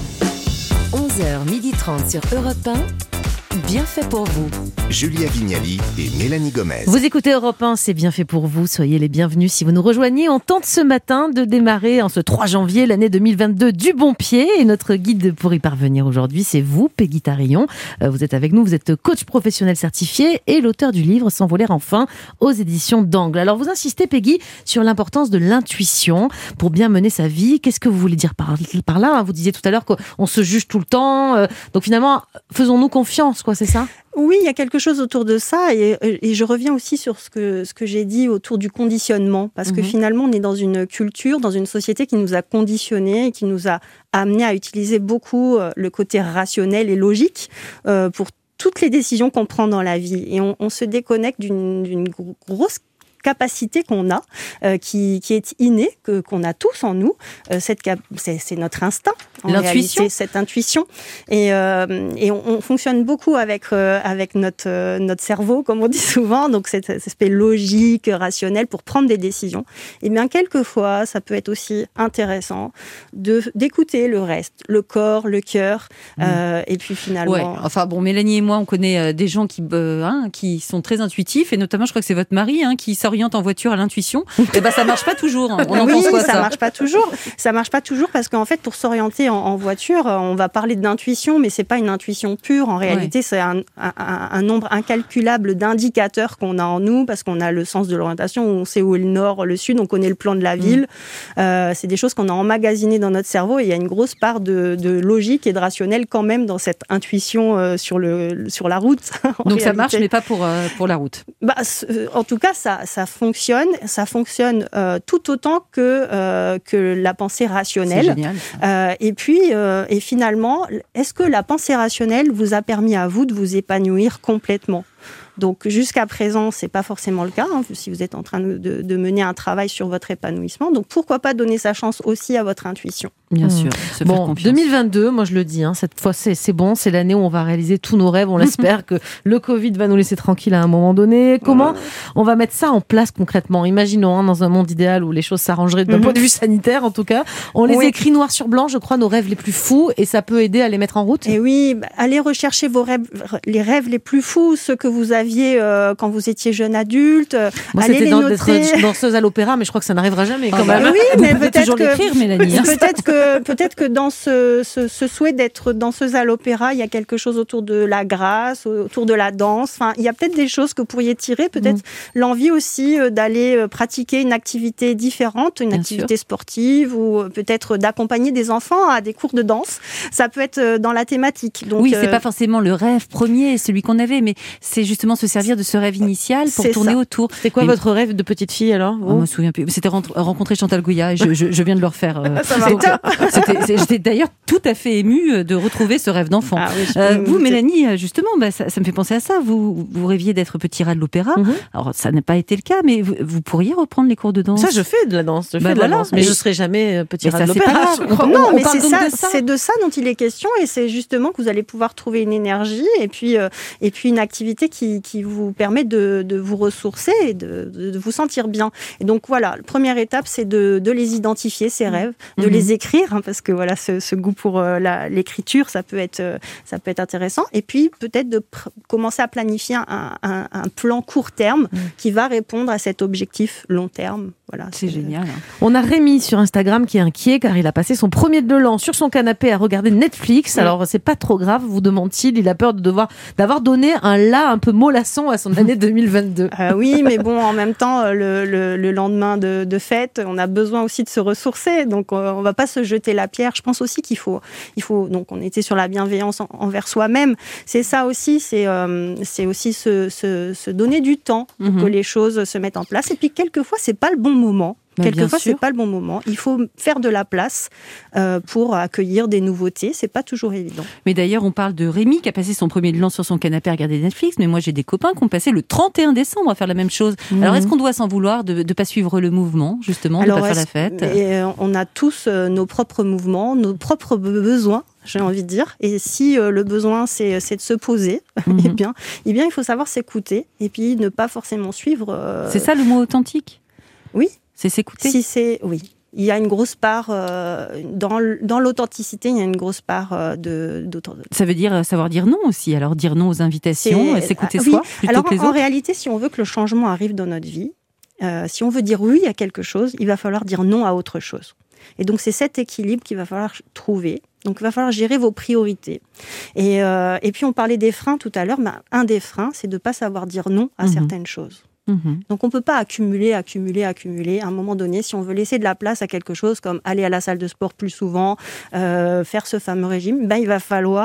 11h30 sur Europe 1. Bien fait pour vous. Julia Vignali et Mélanie Gomez. Vous écoutez Europe 1, c'est bien fait pour vous. Soyez les bienvenus si vous nous rejoignez. On tente ce matin de démarrer en ce 3 janvier l'année 2022 du bon pied. Et notre guide pour y parvenir aujourd'hui, c'est vous, Peggy Tarillon. Vous êtes avec nous, vous êtes coach professionnel certifié et l'auteur du livre S'envoler enfin aux éditions d'Angle. Alors vous insistez, Peggy, sur l'importance de l'intuition pour bien mener sa vie. Qu'est-ce que vous voulez dire par là? Vous disiez tout à l'heure qu'on se juge tout le temps. Donc finalement, faisons-nous confiance, quoi, c'est ça? Oui, il y a quelque chose autour de ça et je reviens aussi sur ce que j'ai dit autour du conditionnement, parce que finalement on est dans une culture, dans une société qui nous a conditionnés et qui nous a amenés à utiliser beaucoup le côté rationnel et logique pour toutes les décisions qu'on prend dans la vie, et on se déconnecte d'une grosse capacité qu'on a, qui est innée, qu'on a tous en nous. C'est notre instinct. L'intuition, cette intuition. Et on fonctionne beaucoup avec notre cerveau, comme on dit souvent, donc cet aspect logique, rationnel pour prendre des décisions. Et bien quelquefois, ça peut être aussi intéressant d'écouter le reste, le corps, le cœur, et puis finalement. Ouais. Enfin bon, Mélanie et moi, on connaît des gens qui sont très intuitifs, et notamment, je crois que c'est votre mari qui s'oriente en voiture à l'intuition. Et ça marche pas toujours. On en pense quoi, ça marche pas toujours. Ça marche pas toujours parce qu'en fait, pour s'orienter en voiture, on va parler d'intuition, mais c'est pas une intuition pure. En réalité, c'est un nombre incalculable d'indicateurs qu'on a en nous parce qu'on a le sens de l'orientation, on sait où est le nord, le sud, on connaît le plan de la ville. C'est des choses qu'on a emmagasinées dans notre cerveau et il y a une grosse part de logique et de rationnel quand même dans cette intuition sur la route. Donc ça marche, mais pas pour la route. En tout cas, ça fonctionne. Ça fonctionne tout autant que la pensée rationnelle. C'est génial. Et finalement, est-ce que la pensée rationnelle vous a permis à vous de vous épanouir complètement ? Donc jusqu'à présent, c'est pas forcément le cas, si vous êtes en train de mener un travail sur votre épanouissement. Donc pourquoi pas donner sa chance aussi à votre intuition ? Bien sûr. Bon, 2022, moi je le dis, cette fois c'est bon, c'est l'année où on va réaliser tous nos rêves. On l'espère que le Covid va nous laisser tranquille à un moment donné. Comment on va mettre ça en place concrètement ? Imaginons dans un monde idéal où les choses s'arrangeraient d'un point de vue sanitaire, en tout cas. On les écrit noir sur blanc, je crois, nos rêves les plus fous, et ça peut aider à les mettre en route. Et oui, allez rechercher vos rêves, les rêves les plus fous, ceux que vous aviez quand vous étiez jeune adulte. Moi, allez c'était les noter. D'être danseuse à l'opéra, mais je crois que ça n'arrivera jamais. Quand même. Oui, mais peut-être l'écrire, Mélanie. Peut-être que dans ce souhait d'être danseuse à l'opéra, il y a quelque chose autour de la grâce, autour de la danse. Enfin, il y a peut-être des choses que vous pourriez tirer. Peut-être l'envie aussi d'aller pratiquer une activité différente, une activité sportive, ou peut-être d'accompagner des enfants à des cours de danse. Ça peut être dans la thématique. Donc, oui, c'est pas forcément le rêve premier, celui qu'on avait, mais c'est justement se servir de ce rêve initial pour tourner autour. C'est quoi votre rêve de petite fille alors ? Je me souviens plus. C'était rencontrer Chantal Goya et je viens de le refaire. J'étais d'ailleurs tout à fait émue de retrouver ce rêve d'enfant. Vous, Mélanie, justement, ça me fait penser à ça. Vous rêviez d'être petit rat de l'opéra. Alors, ça n'a pas été le cas, mais vous pourriez reprendre les cours de danse. Ça, je fais de la danse. Mais je ne serai jamais petit rat de l'opéra. Non, mais c'est de ça dont il est question, et c'est justement que vous allez pouvoir trouver une énergie et puis une activité qui vous permet de vous ressourcer et de vous sentir bien. Et donc voilà, la première étape, c'est de les identifier, ces rêves, de les écrire, parce que voilà, ce goût pour l'écriture, ça peut être intéressant. Et puis peut-être de commencer à planifier un plan court terme qui va répondre à cet objectif long terme. Voilà, c'est génial. On a Rémi sur Instagram qui est inquiet car il a passé son premier de l'an sur son canapé à regarder Netflix. Alors c'est pas trop grave, vous demande-t-il. Il a peur d'avoir donné un peu mollasson à son année 2022. Oui, mais bon, en même temps, le lendemain de fête, on a besoin aussi de se ressourcer. Donc on va pas se jeter la pierre. Je pense aussi qu'il faut. Donc on était sur la bienveillance envers soi-même. C'est ça aussi. C'est aussi se donner du temps pour que les choses se mettent en place. Et puis quelquefois, c'est pas le bon moment. Quelquefois, c'est pas le bon moment. Il faut faire de la place pour accueillir des nouveautés. C'est pas toujours évident. Mais d'ailleurs, on parle de Rémi qui a passé son premier de l'an sur son canapé à regarder Netflix. Mais moi, j'ai des copains qui ont passé le 31 décembre à faire la même chose. Alors, est-ce qu'on doit s'en vouloir de pas suivre le mouvement, justement, de pas faire la fête ? On a tous nos propres mouvements, nos propres besoins, j'ai envie de dire. Et si le besoin, c'est de se poser, eh bien, il faut savoir s'écouter et puis ne pas forcément suivre. C'est ça le mot authentique ? Oui. C'est s'écouter ? Oui. Il y a une grosse part, dans l'authenticité, il y a une grosse part d'authenticité. Ça veut dire savoir dire non aussi. Alors, dire non aux invitations, s'écouter soi plutôt Alors, que les en autres. réalité, si on veut que le changement arrive dans notre vie, si on veut dire oui à quelque chose, il va falloir dire non à autre chose. Et donc, c'est cet équilibre qu'il va falloir trouver. Donc, il va falloir gérer vos priorités. Et puis, on parlait des freins tout à l'heure. Un des freins, c'est de ne pas savoir dire non à certaines choses. Donc on ne peut pas accumuler. À un moment donné, si on veut laisser de la place à quelque chose comme aller à la salle de sport plus souvent, faire ce fameux régime, il va falloir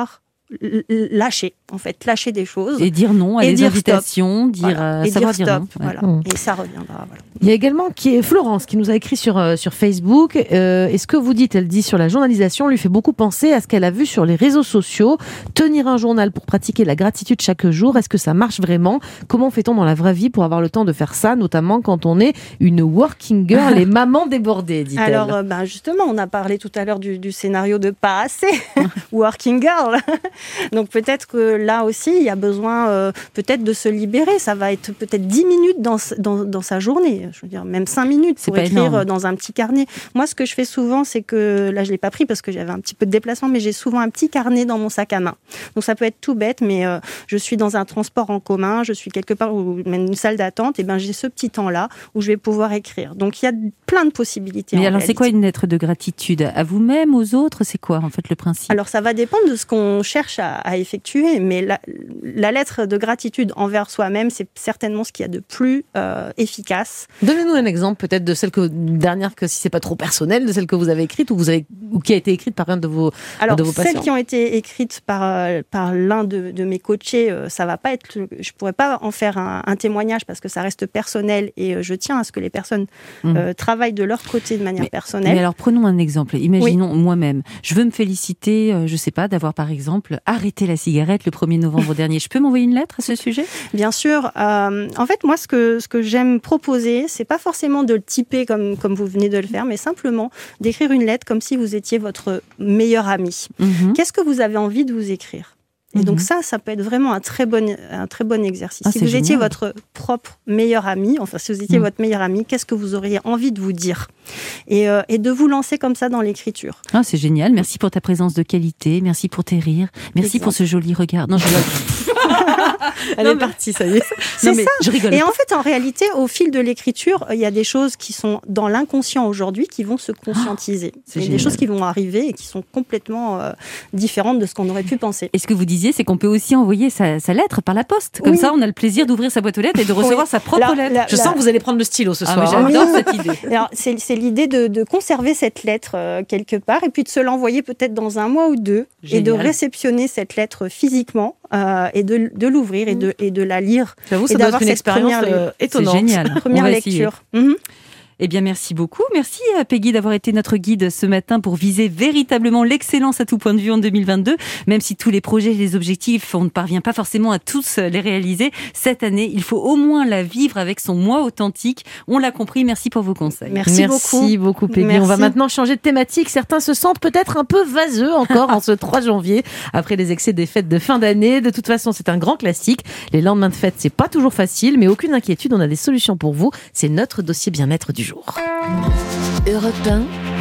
lâcher des choses. Et dire non à des invitations, savoir dire stop, non. Voilà. Et ça reviendra. Voilà. Il y a également Florence qui nous a écrit sur Facebook. Et ce que vous dites, elle dit sur la journalisation, lui fait beaucoup penser à ce qu'elle a vu sur les réseaux sociaux. Tenir un journal pour pratiquer la gratitude chaque jour, est-ce que ça marche vraiment ? Comment fait-on dans la vraie vie pour avoir le temps de faire ça, notamment quand on est une working girl, les mamans débordées, dit-elle. Alors, justement, on a parlé tout à l'heure du scénario de pas assez, working girl. Donc peut-être que là aussi, il y a besoin peut-être de se libérer. Ça va être peut-être 10 minutes dans sa journée. Je veux dire, même 5 minutes pour écrire énorme. Dans un petit carnet. Moi, ce que je fais souvent, c'est que, là, je ne l'ai pas pris parce que j'avais un petit peu de déplacement, mais j'ai souvent un petit carnet dans mon sac à main. Donc ça peut être tout bête, mais je suis dans un transport en commun, je suis quelque part, ou même une salle d'attente, et j'ai ce petit temps-là où je vais pouvoir écrire. Donc il y a plein de possibilités. Mais alors, c'est quoi une lettre de gratitude ? À vous-même, aux autres ? C'est quoi, en fait, le principe ? Alors, ça va dépendre de ce qu'on cherche à effectuer, mais la lettre de gratitude envers soi-même, c'est certainement ce qu'il y a de plus efficace. Donnez-nous un exemple, peut-être, de celle dernière, que si c'est pas trop personnel, de celle que vous avez écrite ou qui a été écrite par un de vos patients. Alors, celles qui ont été écrites par l'un de mes coachés, ça va pas être, je pourrais pas en faire un témoignage parce que ça reste personnel et je tiens à ce que les personnes travaillent de leur côté de manière personnelle. Mais alors, prenons un exemple. Imaginons moi-même, je veux me féliciter, je sais pas, d'avoir par exemple arrêté la cigarette le 1er novembre dernier. Je peux m'envoyer une lettre à ce sujet ? Bien sûr. En fait, moi, ce que j'aime proposer, c'est pas forcément de le typer comme vous venez de le faire, mais simplement d'écrire une lettre comme si vous étiez votre meilleur ami. Qu'est-ce que vous avez envie de vous écrire ? Et donc ça peut être vraiment un très bon exercice. Si vous étiez votre propre meilleur ami, si vous étiez votre meilleur ami, qu'est-ce que vous auriez envie de vous dire ? Et de vous lancer comme ça dans l'écriture. Ah, c'est génial. Merci pour ta présence de qualité. Merci pour tes rires. Merci pour ce joli regard. Non, je rigole. Elle est partie, ça y est. C'est ça. Je rigole. Et en fait, en réalité, au fil de l'écriture, il y a des choses qui sont dans l'inconscient aujourd'hui qui vont se conscientiser. Il y a des choses qui vont arriver et qui sont complètement différentes de ce qu'on aurait pu penser. Et ce que vous disiez, c'est qu'on peut aussi envoyer sa lettre par la poste. Comme ça, on a le plaisir d'ouvrir sa boîte aux lettres et de recevoir sa propre lettre. Je sens que vous allez prendre le stylo ce soir. J'adore cette idée. Alors, c'est l'idée de conserver cette lettre quelque part et puis de se l'envoyer peut-être dans 1 mois ou 2 et de réceptionner cette lettre physiquement et de l'ouvrir et de la lire. J'avoue, ça doit être une expérience étonnante. C'est génial. Première lecture. Eh bien, merci beaucoup. Merci à Peggy d'avoir été notre guide ce matin pour viser véritablement l'excellence à tout point de vue en 2022. Même si tous les projets et les objectifs, on ne parvient pas forcément à tous les réaliser. Cette année, il faut au moins la vivre avec son moi authentique. On l'a compris. Merci pour vos conseils. Merci beaucoup, Peggy. Merci. On va maintenant changer de thématique. Certains se sentent peut-être un peu vaseux encore en ce 3 janvier, après les excès des fêtes de fin d'année. De toute façon, c'est un grand classique. Les lendemains de fête, c'est pas toujours facile, mais aucune inquiétude, on a des solutions pour vous. C'est notre dossier bien-être du jour. Europe 1,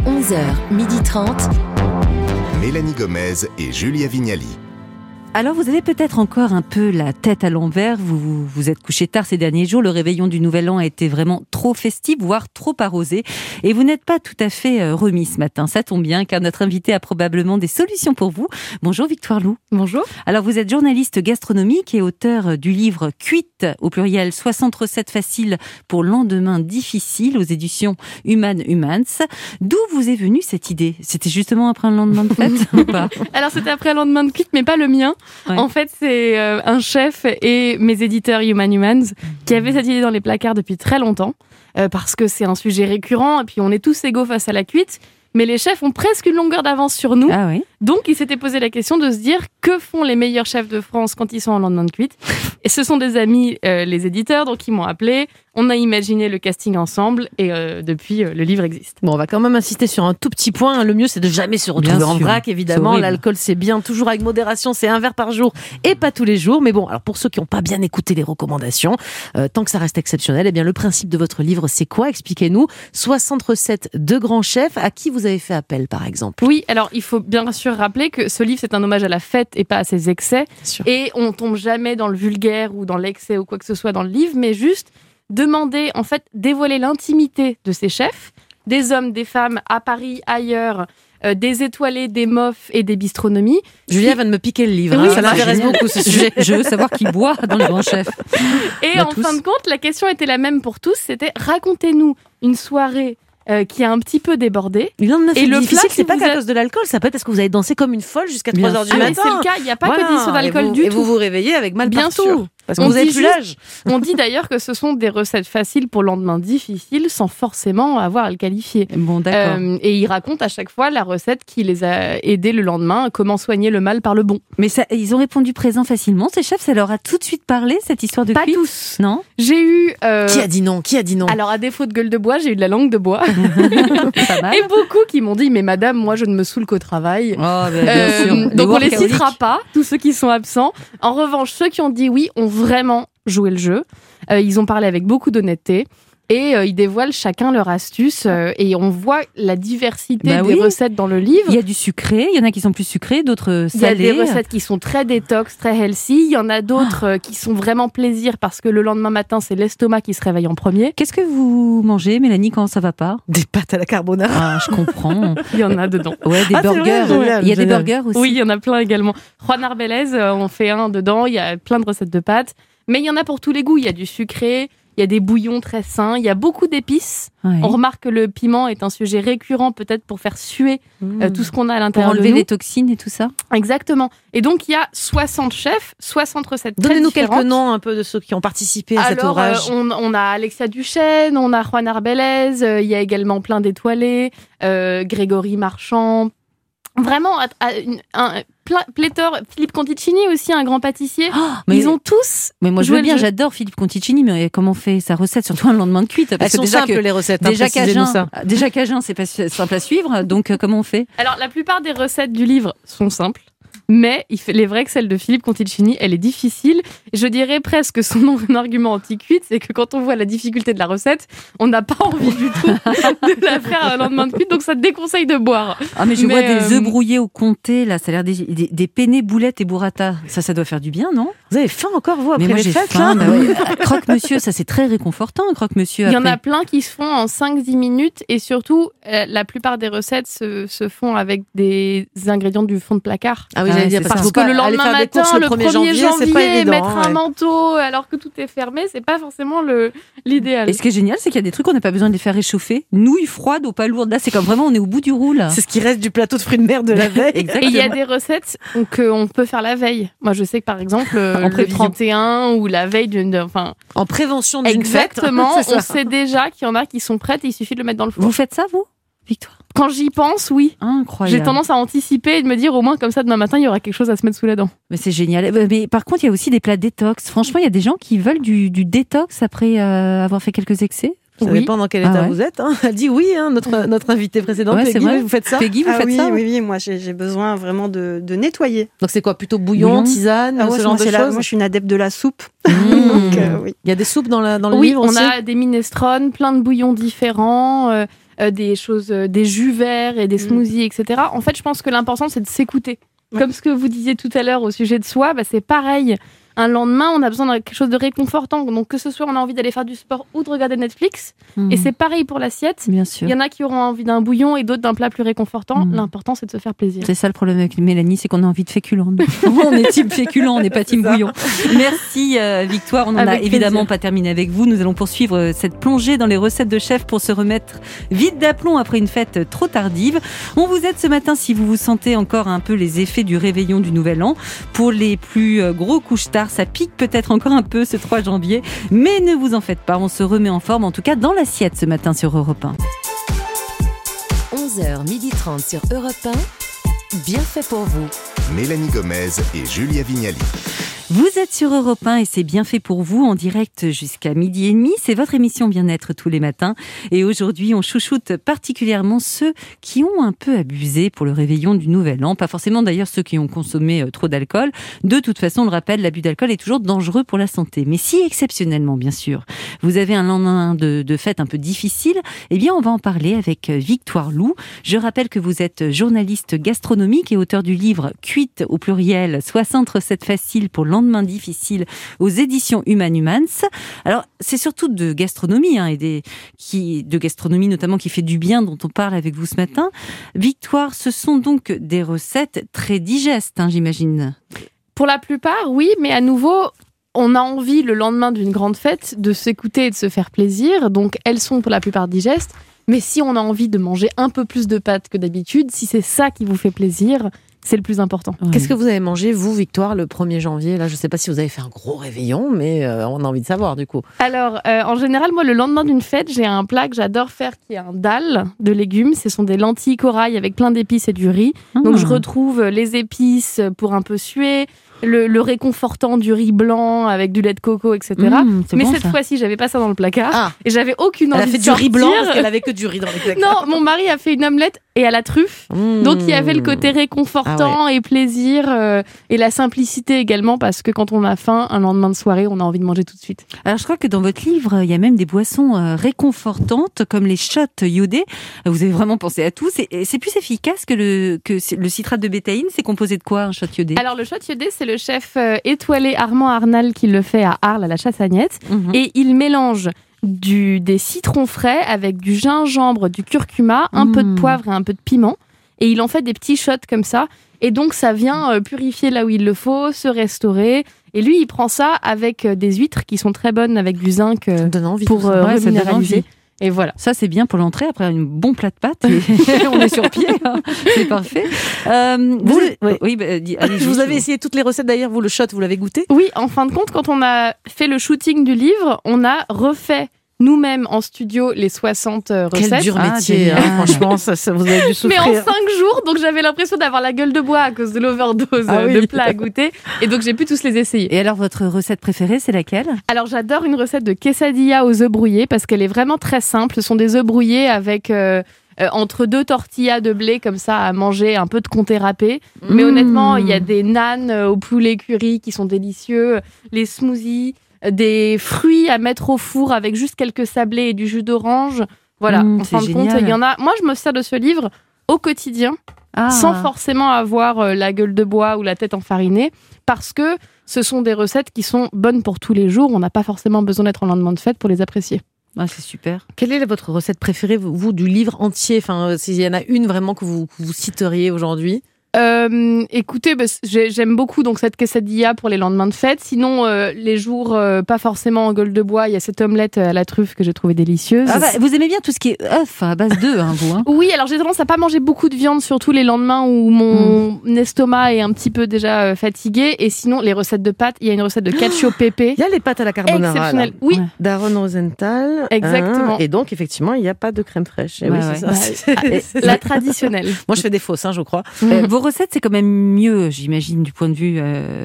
11h30. Mélanie Gomez et Julia Vignali. Alors, vous avez peut-être encore un peu la tête à l'envers. Vous êtes couché tard ces derniers jours. Le réveillon du Nouvel An a été vraiment trop festif, voire trop arrosé. Et vous n'êtes pas tout à fait remis ce matin. Ça tombe bien, car notre invité a probablement des solutions pour vous. Bonjour Victoire Lou. Bonjour. Alors, vous êtes journaliste gastronomique et auteur du livre Cuite, au pluriel, 60 recettes faciles pour lendemain difficile, aux éditions Human Humans. D'où vous est venue cette idée ? C'était justement après un lendemain de fête ou pas ? Alors, c'était après un lendemain de cuite, mais pas le mien. Ouais. En fait, c'est un chef et mes éditeurs Human Humans qui avaient cette idée dans les placards depuis très longtemps, parce que c'est un sujet récurrent et puis on est tous égaux face à la cuite. Mais les chefs ont presque une longueur d'avance sur nous. Ah oui. Donc, ils s'étaient posé la question de se dire que font les meilleurs chefs de France quand ils sont en lendemain de cuite. Et ce sont des amis, les éditeurs, donc ils m'ont appelé. On a imaginé le casting ensemble et depuis, le livre existe. Bon, on va quand même insister sur un tout petit point. Le mieux, c'est de jamais se retrouver en vrac, évidemment. L'alcool, c'est bien, toujours avec modération. C'est 1 verre par jour et pas tous les jours. Mais bon, alors pour ceux qui n'ont pas bien écouté les recommandations, tant que ça reste exceptionnel, eh bien, le principe de votre livre, c'est quoi ? Expliquez-nous. 60 recettes de grands chefs. À qui vous avez fait appel, par exemple ? Oui, alors il faut bien sûr rappeler que ce livre, c'est un hommage à la fête et pas à ses excès. Et on tombe jamais dans le vulgaire ou dans l'excès ou quoi que ce soit dans le livre, mais juste demander, en fait, dévoiler l'intimité de ces chefs, des hommes, des femmes, à Paris, ailleurs, des étoilés, des mofs et des bistronomies. Julia vient de me piquer le livre, oui, ça m'intéresse beaucoup ce sujet. Je veux savoir qui boit dans les grands chefs. Et en fin de compte, la question était la même pour tous, c'était racontez-nous une soirée qui a un petit peu débordé. Le lendemain, Et le difficile, plat, c'est si pas vous qu'à êtes- cause de l'alcool, ça peut être parce que vous avez dansé comme une folle jusqu'à 3h du Ah, mais matin. c'est le cas, il n'y a pas que des histoires d'alcool du Et tout. vous vous réveillez avec mal Bien partout. sûr. Parce que vous avez plus l'âge. On dit d'ailleurs que ce sont des recettes faciles pour le lendemain difficile sans forcément avoir à le qualifier. Bon, d'accord. Et il raconte à chaque fois la recette qui les a aidés le lendemain, comment soigner le mal par le bon. Mais ça, ils ont répondu présent facilement, ces chefs, ça leur a tout de suite parlé, cette histoire de Pas cuite tous. Non. J'ai eu... Qui a dit non? Alors à défaut de gueule de bois, j'ai eu de la langue de bois. Pas mal. Et beaucoup qui m'ont dit, mais madame, moi je ne me saoule qu'au travail. Oh, bien sûr. Donc on les workaholics. citera pas, tous ceux qui sont absents. En revanche, ceux qui ont dit oui ont vraiment joué le jeu. Ils ont parlé avec beaucoup d'honnêteté. Et ils dévoilent chacun leur astuce et on voit la diversité Bah des oui. recettes dans le livre. Il y a du sucré, il y en a qui sont plus sucrés, d'autres Il y a salés. des recettes qui sont très détox, très healthy. Il y en a d'autres qui sont vraiment plaisir parce que le lendemain matin, c'est l'estomac qui se réveille en premier. Qu'est-ce que vous mangez, Mélanie, quand ça va pas? Des pâtes à la carbonara. Ah, je comprends. Il y en a dedans. Ouais, des Ah, c'est burgers. vrai, génial, Il y a des génial. burgers aussi. Oui, il y en a plein également. Juan Arbelez, on fait un dedans. Il y a plein de recettes de pâtes. Mais il y en a pour tous les goûts. Il y a du sucré, il y a des bouillons très sains, il y a beaucoup d'épices. Ouais. On remarque que le piment est un sujet récurrent peut-être pour faire suer tout ce qu'on a à Pour l'intérieur de enlever nous. les toxines et tout ça. Exactement. Et donc, il y a 60 chefs, 60 recettes très Donnez-nous différentes. quelques noms un peu de ceux qui ont participé à cet Alors, ouvrage. on a Alexia Duchesne, on a Juan Arbelez, il y a également plein d'étoilés, Grégory Marchand. Vraiment, pléthore. Philippe Conticini aussi, un grand pâtissier. mais- Ils ont tous. Mais moi, je joué veux le bien, jeu. j'adore Philippe Conticini, mais comment on fait sa recette, surtout un lendemain de cuite? Elles sont simples, les recettes, hein, Déjà précisez-nous ça. Déjà Cajun, c'est pas simple à suivre, donc comment on fait? Alors, la plupart des recettes du livre sont simples. Mais il est vrai que celle de Philippe Conticini, elle est difficile. Et je dirais presque son argument anti-cuite, c'est que quand on voit la difficulté de la recette, on n'a pas envie du tout de la faire un lendemain de cuite, donc ça te déconseille de boire. Ah, mais je vois des œufs euh, brouillés au comté, là, ça a l'air des penne boulettes et burrata. Ça doit faire du bien, non? Vous avez faim encore, vous, après Mais moi, les j'ai fêtes, faim. là Bah ouais. Croque-monsieur, ça c'est très réconfortant, croque-monsieur. Il y en a après. plein qui se font en 5-10 minutes et surtout, la plupart des recettes se font avec des ingrédients du fond de placard. Ah oui, j'allais dire, c'est parce Parce que le lendemain matin, le 1er janvier, c'est pas évident, mettre un ouais. manteau alors que tout est fermé, c'est pas forcément l'idéal. Et ce qui est génial, c'est qu'il y a des trucs qu'on n'a pas besoin de les faire réchauffer. Nouilles froides, aux pas lourdes. Là, c'est comme vraiment, on est au bout du roux, là. C'est ce qui reste du plateau de fruits de mer de la veille. Et il y a des recettes qu'on peut faire la veille. Moi, je sais que par exemple, le prévision. 31 ou la veille enfin, en prévention d'une fête. exactement, C'est ça. on sait déjà qu'il y en a qui sont prêtes et il suffit de le mettre dans le four. Vous faites ça, vous, Victoire? Quand j'y pense, oui. Incroyable. J'ai tendance à anticiper et de me dire au moins comme ça demain matin il y aura quelque chose à se mettre sous la dent. Mais c'est génial. Mais par contre, il y a aussi des plats détox. Franchement, il y a des gens qui veulent du détox après avoir fait quelques excès. Ça dépend dans quel état vous êtes. Hein. Elle dit oui, hein, notre invitée précédente. Ouais, c'est Peggy, vrai. vous faites ça? Peggy, vous faites oui, ça? Oui, moi j'ai besoin vraiment de nettoyer. Donc c'est quoi, plutôt bouillon, tisane, Ah ouais, ce genre moi, de choses? moi je suis une adepte de la soupe. Mmh. Donc, oui. Il y a des soupes dans le Oui, livre on aussi? a des minestrones, plein de bouillons différents, des choses, des jus verts et des smoothies, etc. En fait, je pense que l'important c'est de s'écouter. Comme ce que vous disiez tout à l'heure au sujet de soi, c'est pareil. Un lendemain, on a besoin de quelque chose de réconfortant. Donc, que ce soit on a envie d'aller faire du sport ou de regarder Netflix. Et c'est pareil pour l'assiette. Bien sûr. Il y en a qui auront envie d'un bouillon et d'autres d'un plat plus réconfortant. L'important, c'est de se faire plaisir. C'est ça le problème avec Mélanie, c'est qu'on a envie de féculents. On est team féculent, on n'est pas team bouillon. Merci Victoire, on n'en a Avec évidemment plaisir. pas terminé avec vous. Nous allons poursuivre cette plongée dans les recettes de chefs pour se remettre vite d'aplomb après une fête trop tardive. On vous aide ce matin si vous vous sentez encore un peu les effets du réveillon du Nouvel An. Pour les plus gros couche-tard, ça pique peut-être encore un peu ce 3 janvier, mais ne vous en faites pas, on se remet en forme, en tout cas dans l'assiette ce matin sur Europe 1. 11h30 sur Europe 1, bien fait pour vous. Mélanie Gomez et Julia Vignali. Vous êtes sur Europe 1 et c'est bien fait pour vous en direct jusqu'à 12h30. C'est votre émission Bien-être tous les matins. Et aujourd'hui, on chouchoute particulièrement ceux qui ont un peu abusé pour le réveillon du Nouvel An. Pas forcément d'ailleurs ceux qui ont consommé trop d'alcool. De toute façon, on le rappelle, l'abus d'alcool est toujours dangereux pour la santé. Mais si exceptionnellement, bien sûr, vous avez un lendemain de fête un peu difficile, eh bien, on va en parler avec Victoire Lou. Je rappelle que vous êtes journaliste gastronomique et auteur du livre Cuite au pluriel, 60 recettes faciles pour le lendemain difficile aux éditions Human Humans. Alors, c'est surtout de gastronomie, et de gastronomie notamment qui fait du bien dont on parle avec vous ce matin. Victoire, ce sont donc des recettes très digestes, j'imagine. Pour la plupart, oui, mais à nouveau, on a envie le lendemain d'une grande fête de s'écouter et de se faire plaisir. Donc elles sont pour la plupart digestes. Mais si on a envie de manger un peu plus de pâtes que d'habitude, si c'est ça qui vous fait plaisir, c'est le plus important. Ouais. Qu'est-ce que vous avez mangé, vous, Victoire, le 1er janvier? Là, je ne sais pas si vous avez fait un gros réveillon, mais on a envie de savoir, du coup. Alors, en général, moi, le lendemain d'une fête, j'ai un plat que j'adore faire qui est un dal de légumes. Ce sont des lentilles corail avec plein d'épices et du riz. Donc, je retrouve les épices pour un peu suer, le réconfortant du riz blanc avec du lait de coco, etc. Mais bon, cette fois-ci, j'avais pas ça dans le placard et j'avais aucune envie de sortir. Elle a fait du riz blanc parce qu'elle avait que du riz dans le placard. Non, mon mari a fait une omelette et à la truffe. Donc il y avait le côté réconfortant et plaisir et la simplicité également parce que quand on a faim, un lendemain de soirée, on a envie de manger tout de suite. Alors je crois que dans votre livre, il y a même des boissons réconfortantes comme les shots iodés. Vous avez vraiment pensé à tout. C'est plus efficace que le citrate de bétaïne. C'est composé de quoi, un shot iodé? Alors le shot iodé, c'est le chef étoilé Armand Arnal qui le fait à Arles, à la Chassagnette. Et il mélange des citrons frais avec du gingembre, du curcuma, un peu de poivre et un peu de piment. Et il en fait des petits shots comme ça. Et donc, ça vient purifier là où il le faut, se restaurer. Et lui, il prend ça avec des huîtres qui sont très bonnes, avec du zinc pour reminéraliser. Et voilà. Ça, c'est bien pour l'entrée, après un bon plat de pâtes. On est sur pied. Hein. C'est parfait. Vous avez essayé toutes les recettes d'ailleurs, vous, le shot, vous l'avez goûté? Oui, en fin de compte, quand on a fait le shooting du livre, on a refait nous-mêmes en studio les 60 recettes. Quel dur métier, franchement, ça, vous avez dû souffrir. Mais en 5 jours, donc j'avais l'impression d'avoir la gueule de bois à cause de l'overdose de plats à goûter. Et donc j'ai pu tous les essayer. Et alors votre recette préférée, c'est laquelle? Alors j'adore une recette de quesadilla aux œufs brouillés parce qu'elle est vraiment très simple. Ce sont des œufs brouillés avec entre 2 tortillas de blé comme ça à manger, un peu de comté râpé. Mais honnêtement, il y a des nanes au poulet curry qui sont délicieux, les smoothies, des fruits à mettre au four avec juste quelques sablés et du jus d'orange. Voilà, en fin de compte, il y en a. Moi, je me sers de ce livre au quotidien, sans forcément avoir la gueule de bois ou la tête enfarinée, parce que ce sont des recettes qui sont bonnes pour tous les jours. On n'a pas forcément besoin d'être en lendemain de fête pour les apprécier. Ah, c'est super. Quelle est votre recette préférée, vous, du livre entier? Enfin, s'il y en a une vraiment que vous citeriez aujourd'hui? Écoutez, j'aime beaucoup donc cette quesadilla pour les lendemains de fête. Sinon, les jours pas forcément en gueule de bois, il y a cette omelette à la truffe que j'ai trouvée délicieuse. Vous aimez bien tout ce qui est œuf à base d'œufs, vous? Oui, alors j'ai tendance à pas manger beaucoup de viande, surtout les lendemains où mon estomac est un petit peu déjà fatigué. Et sinon, les recettes de pâtes, il y a une recette de cacio pepe. Il y a les pâtes à la carbonara. Exceptionnelle. Oui. d'Aaron Rosenthal. Exactement. Et donc, effectivement, il n'y a pas de crème fraîche. Et c'est la traditionnelle. Moi, je fais des fausses, je crois. Vos recettes, c'est quand même mieux, j'imagine, du point de vue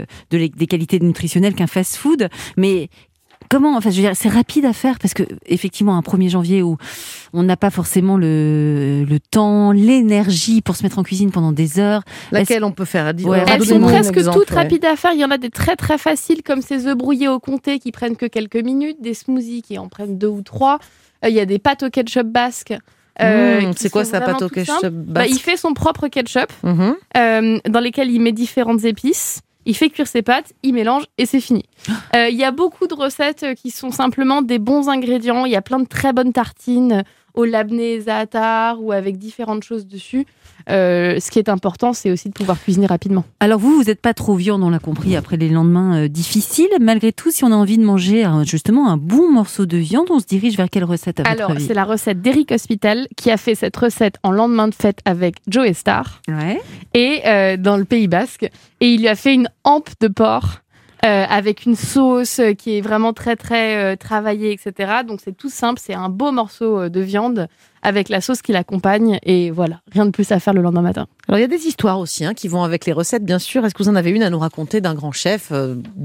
des qualités nutritionnelles qu'un fast-food. Mais comment, je veux dire, c'est rapide à faire parce que effectivement, un 1er janvier où on n'a pas forcément le temps, l'énergie pour se mettre en cuisine pendant des heures. Laquelle on peut faire à 10 Elles sont presque toutes rapides à faire. Il y en a des très très faciles comme ces œufs brouillés au comté qui prennent que quelques minutes, des smoothies qui en prennent 2 ou 3. Il y a des pâtes au ketchup basque. C'est quoi sa pâte au ketchup basque? Il fait son propre ketchup dans lesquels il met différentes épices. Il fait cuire ses pâtes, il mélange et c'est fini. Il y a beaucoup de recettes qui sont simplement des bons ingrédients. Il y a plein de très bonnes tartines au labné za'atar ou avec différentes choses dessus. Ce qui est important, c'est aussi de pouvoir cuisiner rapidement. Alors vous n'êtes pas trop viande, on l'a compris, après les lendemains difficiles. Malgré tout, si on a envie de manger justement un bon morceau de viande, on se dirige vers quelle recette à votre avis? Alors, c'est la recette d'Eric Hospital qui a fait cette recette en lendemain de fête avec Joe Star et dans le Pays Basque. Et il lui a fait une hampe de porc avec une sauce qui est vraiment très très travaillée, etc. Donc c'est tout simple, c'est un beau morceau de viande avec la sauce qui l'accompagne et voilà, rien de plus à faire le lendemain matin. Alors il y a des histoires aussi qui vont avec les recettes, bien sûr. Est-ce que vous en avez une à nous raconter d'un grand chef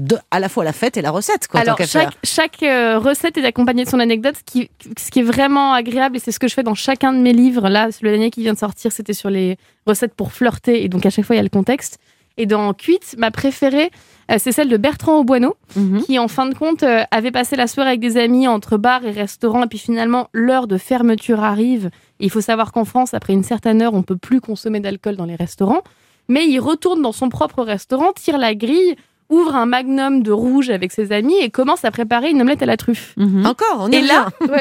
à la fois la fête et la recette, quoi? Alors chaque recette est accompagnée de son anecdote, ce qui est vraiment agréable et c'est ce que je fais dans chacun de mes livres. Là, le dernier qui vient de sortir, c'était sur les recettes pour flirter et donc à chaque fois il y a le contexte. Et dans Cuite, ma préférée, c'est celle de Bertrand Auboineau, qui en fin de compte avait passé la soirée avec des amis entre bar et restaurant, et puis finalement l'heure de fermeture arrive. Et il faut savoir qu'en France, après une certaine heure, on peut plus consommer d'alcool dans les restaurants. Mais il retourne dans son propre restaurant, tire la grille, ouvre un magnum de rouge avec ses amis et commence à préparer une omelette à la truffe. Encore, on y revient.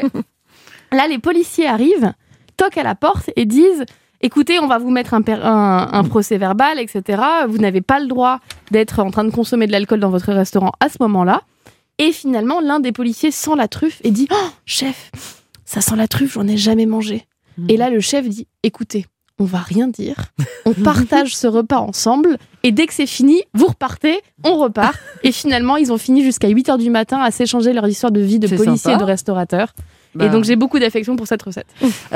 Là, les policiers arrivent, toquent à la porte et disent... Écoutez, on va vous mettre un procès verbal, etc. Vous n'avez pas le droit d'être en train de consommer de l'alcool dans votre restaurant à ce moment-là. Et finalement, l'un des policiers sent la truffe et dit « Oh, chef, ça sent la truffe, j'en ai jamais mangé. » Et là, le chef dit « Écoutez, on va rien dire, on partage ce repas ensemble, et dès que c'est fini, vous repartez, on repart. » Et finalement, ils ont fini jusqu'à 8h du matin à s'échanger leur histoire de vie de policiers et de restaurateurs. Et donc j'ai beaucoup d'affection pour cette recette.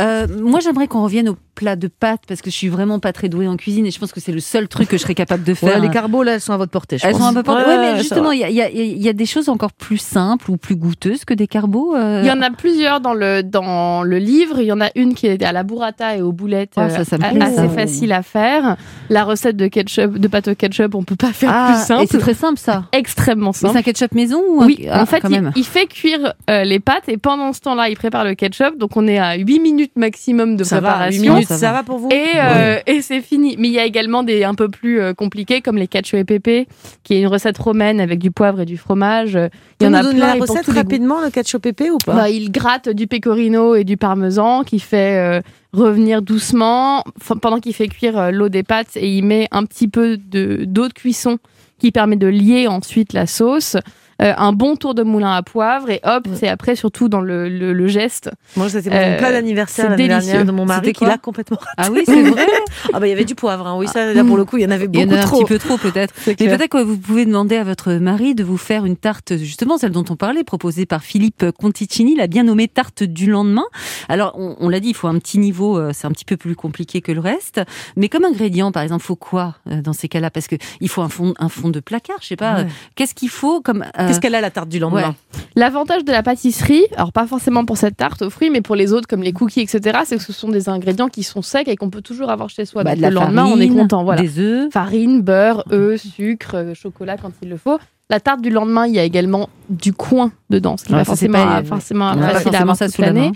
Moi j'aimerais qu'on revienne au plat de pâtes parce que je suis vraiment pas très douée en cuisine et je pense que c'est le seul truc que je serais capable de faire. Ouais, les carbos là elles sont à votre portée. Elles sont à ma portée. Ouais, mais justement il y a des choses encore plus simples ou plus goûteuses que des carbos. Il y en a plusieurs dans le livre. Il y en a une qui est à la burrata et aux boulettes, ça me plaît, assez facile à faire. La recette de pâte au ketchup, on peut pas faire plus simple. Et c'est très simple ça. Extrêmement simple. Mais c'est un ketchup maison ou Oui, en fait il fait cuire les pâtes et pendant ce temps-là il prépare le ketchup, donc on est à 8 minutes maximum de préparation. 8 minutes, ça va pour vous? Et c'est fini. Mais il y a également des un peu plus compliqués comme les cacio e pepe, qui est une recette romaine avec du poivre et du fromage. Il y en a plein. La recette rapidement, le cacio e pepe ou pas? Il gratte du pecorino et du parmesan qui fait revenir doucement pendant qu'il fait cuire l'eau des pâtes, et il met un petit peu d'eau de cuisson qui permet de lier ensuite la sauce. Un bon tour de moulin à poivre et hop, c'est après surtout dans le geste. Moi, c'était mon plat d'anniversaire l'année dernière de mon mari qui l'a complètement raté. Ah oui, c'est vrai. Il y avait du poivre. Hein. Oui, ça, là, pour le coup, il y en avait beaucoup trop. Il y en a un petit peu trop, peut-être. Mais peut-être que vous pouvez demander à votre mari de vous faire une tarte, justement, celle dont on parlait, proposée par Philippe Conticini, la bien nommée tarte du lendemain. Alors, on l'a dit, il faut un petit niveau, c'est un petit peu plus compliqué que le reste. Mais comme ingrédient, par exemple, il faut quoi dans ces cas-là? Parce qu'il faut un fond de placard, je sais pas. Qu'est-ce qu'il faut comme... Qu'est-ce qu'elle a, la tarte du lendemain? L'avantage de la pâtisserie, alors pas forcément pour cette tarte aux fruits, mais pour les autres comme les cookies, etc., c'est que ce sont des ingrédients qui sont secs et qu'on peut toujours avoir chez soi. Donc le lendemain, on est content. Voilà. Des œufs, farine, beurre, œufs, sucre, chocolat quand il le faut. La tarte du lendemain, il y a également du coin dedans, ce qui est forcément facile à avoir toute l'année.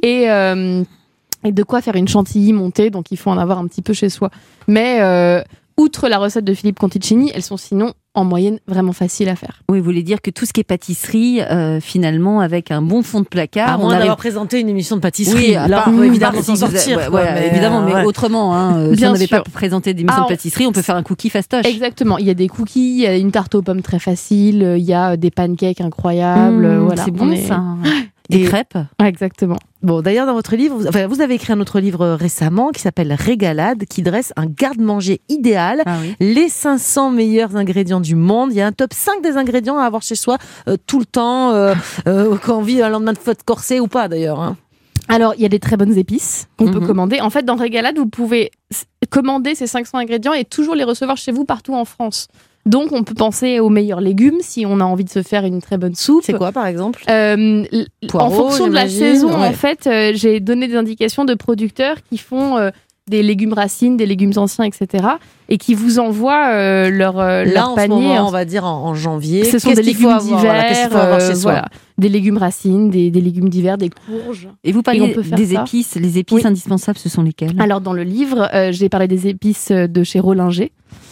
Et de quoi faire une chantilly montée, donc il faut en avoir un petit peu chez soi. Mais outre la recette de Philippe Conticini, elles sont sinon en moyenne vraiment faciles à faire. Oui, vous voulez dire que tout ce qui est pâtisserie, finalement, avec un bon fond de placard... À moins d'avoir présenté une émission de pâtisserie, là on peut évidemment s'en sortir. Évidemment, mais autrement, si on n'avait pas présenté d'émission de pâtisserie, on peut faire un cookie fastoche. Exactement, il y a des cookies, il y a une tarte aux pommes très facile, il y a des pancakes incroyables. Voilà, c'est bon ça. Des crêpes. Exactement. Bon, d'ailleurs, dans votre livre, vous avez écrit un autre livre récemment qui s'appelle Régalade, qui dresse un garde-manger idéal, les 500 meilleurs ingrédients du monde. Il y a un top 5 des ingrédients à avoir chez soi tout le temps, quand on vit un lendemain de fête corsée ou pas d'ailleurs. Hein. Alors, il y a des très bonnes épices qu'on peut commander. En fait, dans Régalade, vous pouvez commander ces 500 ingrédients et toujours les recevoir chez vous partout en France. Donc, on peut penser aux meilleurs légumes si on a envie de se faire une très bonne soupe. C'est quoi, par exemple? En fonction de la saison, en fait, j'ai donné des indications de producteurs qui font des légumes racines, des légumes anciens, etc. et qui vous envoient leur en panier. Ce moment, on va dire en janvier. Ce sont des légumes d'hiver. Qu'est-ce qu'il faut avoir chez soi? Des légumes racines, des légumes d'hiver, des courges. Et vous parlez des épices. Les épices indispensables, ce sont lesquelles? Alors, dans le livre, j'ai parlé des épices de chez Rollinger.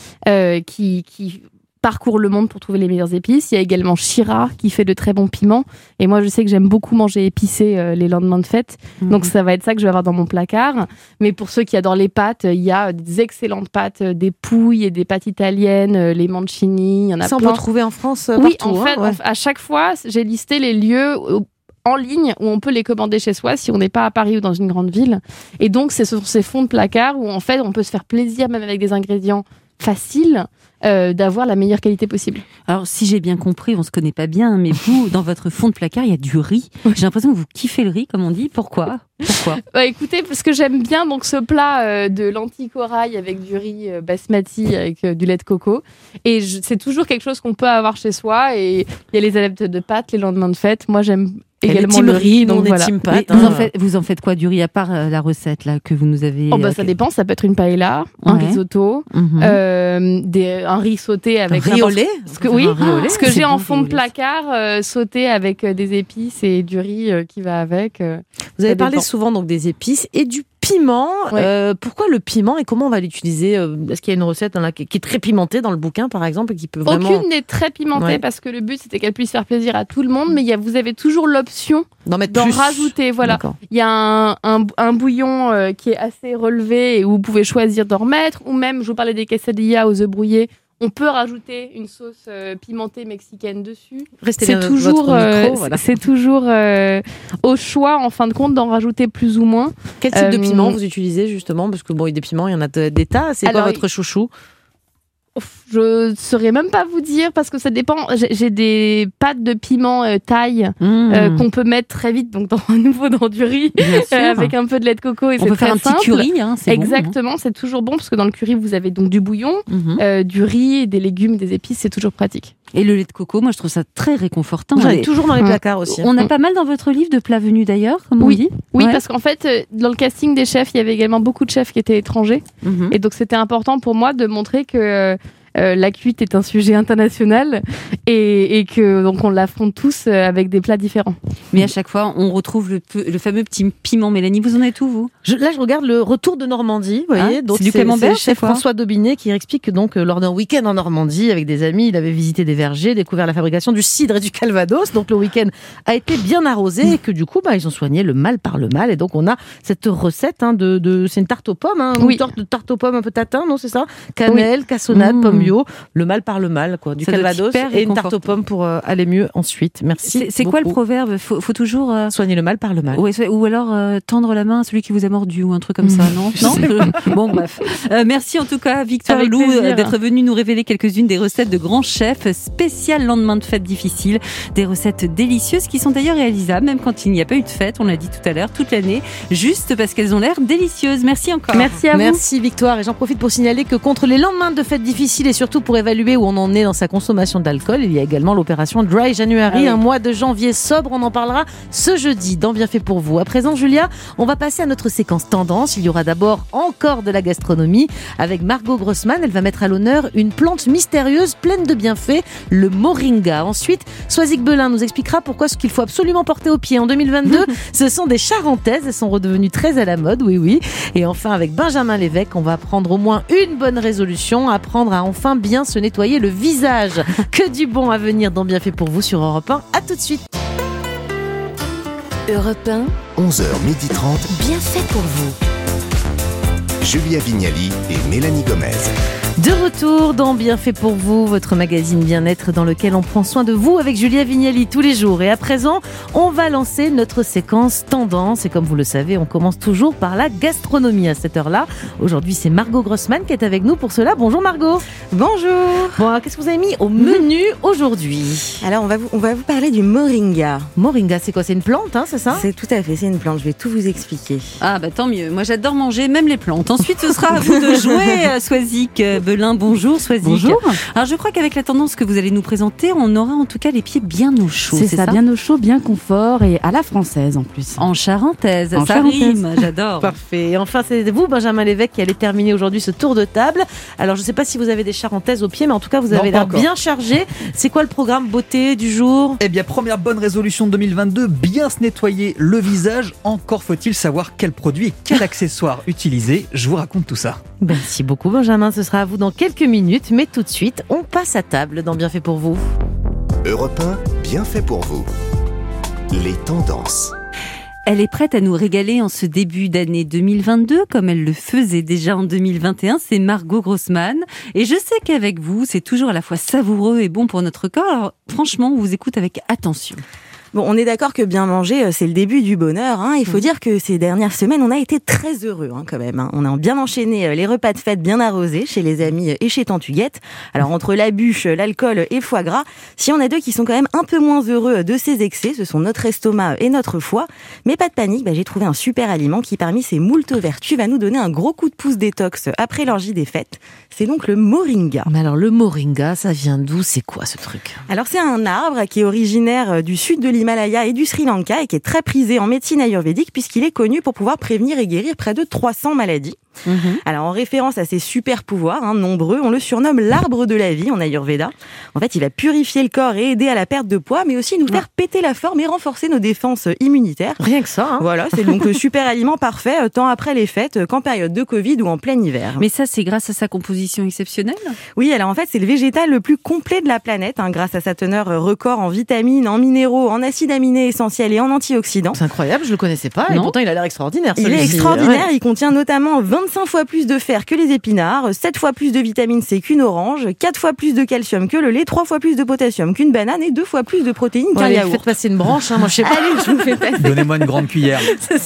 Qui parcourt le monde pour trouver les meilleures épices. Il y a également Chira qui fait de très bons piments. Et moi, je sais que j'aime beaucoup manger épicé les lendemains de fête. Donc, ça va être ça que je vais avoir dans mon placard. Mais pour ceux qui adorent les pâtes, il y a des excellentes pâtes, des pouilles et des pâtes italiennes, les mancini. Il y en a ça, plein. On peut trouver en France oui, partout. En fait, à chaque fois, j'ai listé les lieux en ligne où on peut les commander chez soi si on n'est pas à Paris ou dans une grande ville. Et donc, ce sont ces fonds de placard où, en fait, on peut se faire plaisir même avec des ingrédients facile d'avoir la meilleure qualité possible. Alors, si j'ai bien compris, on se connaît pas bien, mais vous, dans votre fond de placard, il y a du riz. J'ai l'impression que vous kiffez le riz, comme on dit. Pourquoi écoutez, parce que j'aime bien donc ce plat de lentilles corail avec du riz basmati avec du lait de coco. Et c'est toujours quelque chose qu'on peut avoir chez soi. Et il y a les adeptes de pâtes les lendemains de fête. Moi, j'aime également le riz, donc voilà. Pâtes, vous en faites quoi du riz à part la recette là que vous nous avez ça dépend, ça peut être une paella, un risotto, un riz sauté avec un riz au lait. Ce que j'ai en fond de placard sauté avec des épices et du riz qui va avec. Vous avez parlé souvent donc des épices et du piment. Pourquoi le piment et comment on va l'utiliser? Est-ce qu'il y a une recette qui est très pimentée dans le bouquin, par exemple, et qui peut vraiment... Aucune n'est très pimentée parce que le but c'était qu'elle puisse faire plaisir à tout le monde, mais vous avez toujours l'option d'en rajouter. Voilà. Il y a un bouillon qui est assez relevé et où vous pouvez choisir d'en remettre, ou même, je vous parlais des quesadillas aux œufs brouillés, On peut rajouter une sauce pimentée mexicaine dessus. Restez toujours, c'est toujours au choix, en fin de compte, d'en rajouter plus ou moins. Quel type de piment vous utilisez justement? Parce que des piments, il y en a des tas. C'est quoi votre chouchou? Je ne saurais même pas vous dire parce que ça dépend. J'ai des pâtes de piment thaï qu'on peut mettre très vite, donc dans du riz avec un peu de lait de coco et on peut faire un petit curry. C'est exactement, c'est toujours bon parce que dans le curry vous avez donc du bouillon, du riz, des légumes, des épices, c'est toujours pratique. Et le lait de coco, moi je trouve ça très réconfortant. J'en ai toujours dans les placards aussi. On a pas mal dans votre livre de plats venus d'ailleurs, comme on dit. Oui, parce qu'en fait, dans le casting des chefs, il y avait également beaucoup de chefs qui étaient étrangers. Et donc c'était important pour moi de montrer que la cuite est un sujet international et que donc on l'affronte tous avec des plats différents. Mais à chaque fois, on retrouve le fameux petit piment. Mélanie, vous en êtes où, vous? Là, je regarde le retour de Normandie. Vous voyez, donc c'est du camembert, c'est le chef François Daubinet qui explique que donc lors d'un week-end en Normandie avec des amis, il avait visité des vergers, découvert la fabrication du cidre et du calvados. Donc le week-end a été bien arrosé et que du coup, ils ont soigné le mal par le mal. Et donc on a cette recette c'est une tarte aux pommes, une tarte aux pommes un peu tatin, non, c'est ça? Cannelle, cassonade, pomme bio, le mal par le mal, quoi, du calvados et une tarte aux pommes pour aller mieux ensuite. Merci. C'est quoi le proverbe? Faut toujours soigner le mal par le mal. Ou alors tendre la main à celui qui vous a mordu ou un truc comme ça, non? Bon, bref. Merci en tout cas, Victoire Lou, d'être venue nous révéler quelques-unes des recettes de grands chefs spécial lendemain de fête difficile. Des recettes délicieuses qui sont d'ailleurs réalisables même quand il n'y a pas eu de fête, on l'a dit tout à l'heure, toute l'année, juste parce qu'elles ont l'air délicieuses. Merci encore. Merci à vous. Merci Victoire. Et j'en profite pour signaler que contre les lendemains de fête difficiles et surtout pour évaluer où on en est dans sa consommation d'alcool, il y a également l'opération Dry January, un mois de janvier sobre. On en parlera ce jeudi dans Bien fait pour vous. À présent, Julia, on va passer à notre séquence tendance. Il y aura d'abord encore de la gastronomie avec Margot Grossman. Elle va mettre à l'honneur une plante mystérieuse pleine de bienfaits, le moringa. Ensuite, Soisic Belin nous expliquera pourquoi ce qu'il faut absolument porter au pied en 2022, ce sont des charentaises. Elles sont redevenues très à la mode, oui. Et enfin, avec Benjamin Lévesque, on va prendre au moins une bonne résolution, apprendre à enfin bien se nettoyer le visage. Que du bon à venir dans Bien fait pour vous sur Europe 1. À tout de suite. Europe 1, 11h30. Bien fait pour vous. Julia Vignali et Mélanie Gomez. De retour dans Bien fait pour vous, votre magazine bien-être dans lequel on prend soin de vous avec Julia Vignali tous les jours. Et à présent, on va lancer notre séquence tendance. Et comme vous le savez, on commence toujours par la gastronomie à cette heure-là. Aujourd'hui, c'est Margot Grossman qui est avec nous pour cela. Bonjour Margot. Bonjour. Bon, alors, qu'est-ce que vous avez mis au menu aujourd'hui? Alors, on va vous parler du moringa. Moringa, c'est quoi? C'est une plante, c'est ça? C'est tout à fait, c'est une plante. Je vais tout vous expliquer. Ah bah tant mieux. Moi, j'adore manger, même les plantes. Ensuite, ce sera à vous de jouer, Soisic Belin. Bonjour Soisic. Bonjour. Alors je crois qu'avec la tendance que vous allez nous présenter, on aura en tout cas les pieds bien au chaud. C'est ça, bien au chaud, bien confort et à la française en plus. En charentaise, en ça charentaise. rime, j'adore. Parfait. Et enfin, c'est vous, Benjamin Lévesque, qui allez terminer aujourd'hui ce tour de table. Alors je ne sais pas si vous avez des charentaises au pied, mais en tout cas vous avez l'air bien chargé. C'est quoi le programme beauté du jour? Eh bien, première bonne résolution de 2022, bien se nettoyer le visage. Encore faut-il savoir quel produit et quel accessoire utiliser. Je vous raconte tout ça. Merci beaucoup Benjamin, ce sera à vous dans quelques minutes, mais tout de suite, on passe à table dans Bien fait pour vous. Europe 1, Bien fait pour vous. Les tendances. Elle est prête à nous régaler en ce début d'année 2022, comme elle le faisait déjà en 2021. C'est Margot Grossman. Et je sais qu'avec vous, c'est toujours à la fois savoureux et bon pour notre corps. Alors franchement, on vous écoute avec attention. Bon, on est d'accord que bien manger, c'est le début du bonheur. Il faut dire que ces dernières semaines, on a été très heureux quand même. On a bien enchaîné les repas de fête bien arrosés chez les amis et chez Tante Huguette. Alors entre la bûche, l'alcool et le foie gras, si on a deux qui sont quand même un peu moins heureux de ces excès, ce sont notre estomac et notre foie. Mais pas de panique, j'ai trouvé un super aliment qui, parmi ses moult vertus, va nous donner un gros coup de pouce détox après l'orgie des fêtes. C'est donc le moringa. Mais alors le moringa, ça vient d'où? C'est quoi ce truc? Alors c'est un arbre qui est originaire du sud de l'Himalaya et du Sri Lanka et qui est très prisé en médecine ayurvédique puisqu'il est connu pour pouvoir prévenir et guérir près de 300 maladies. Alors en référence à ses super pouvoirs nombreux, on le surnomme l'arbre de la vie en Ayurveda. En fait, il va purifier le corps et aider à la perte de poids, mais aussi nous faire péter la forme et renforcer nos défenses immunitaires. Rien que ça. Voilà, c'est donc le super aliment parfait tant après les fêtes qu'en période de Covid ou en plein hiver. Mais ça, c'est grâce à sa composition exceptionnelle? Oui, alors en fait, c'est le végétal le plus complet de la planète, grâce à sa teneur record en vitamines, en minéraux, en acides aminés essentiels et en antioxydants. C'est incroyable, je le connaissais pas et pourtant il a l'air extraordinaire. Il est extraordinaire, il contient notamment 20 25 fois plus de fer que les épinards, 7 fois plus de vitamine C qu'une orange, 4 fois plus de calcium que le lait, 3 fois plus de potassium qu'une banane et 2 fois plus de protéines qu'un yaourt. Faites passer une branche, moi je sais pas. Allez, je vous fais passer. Donnez-moi une grande cuillère.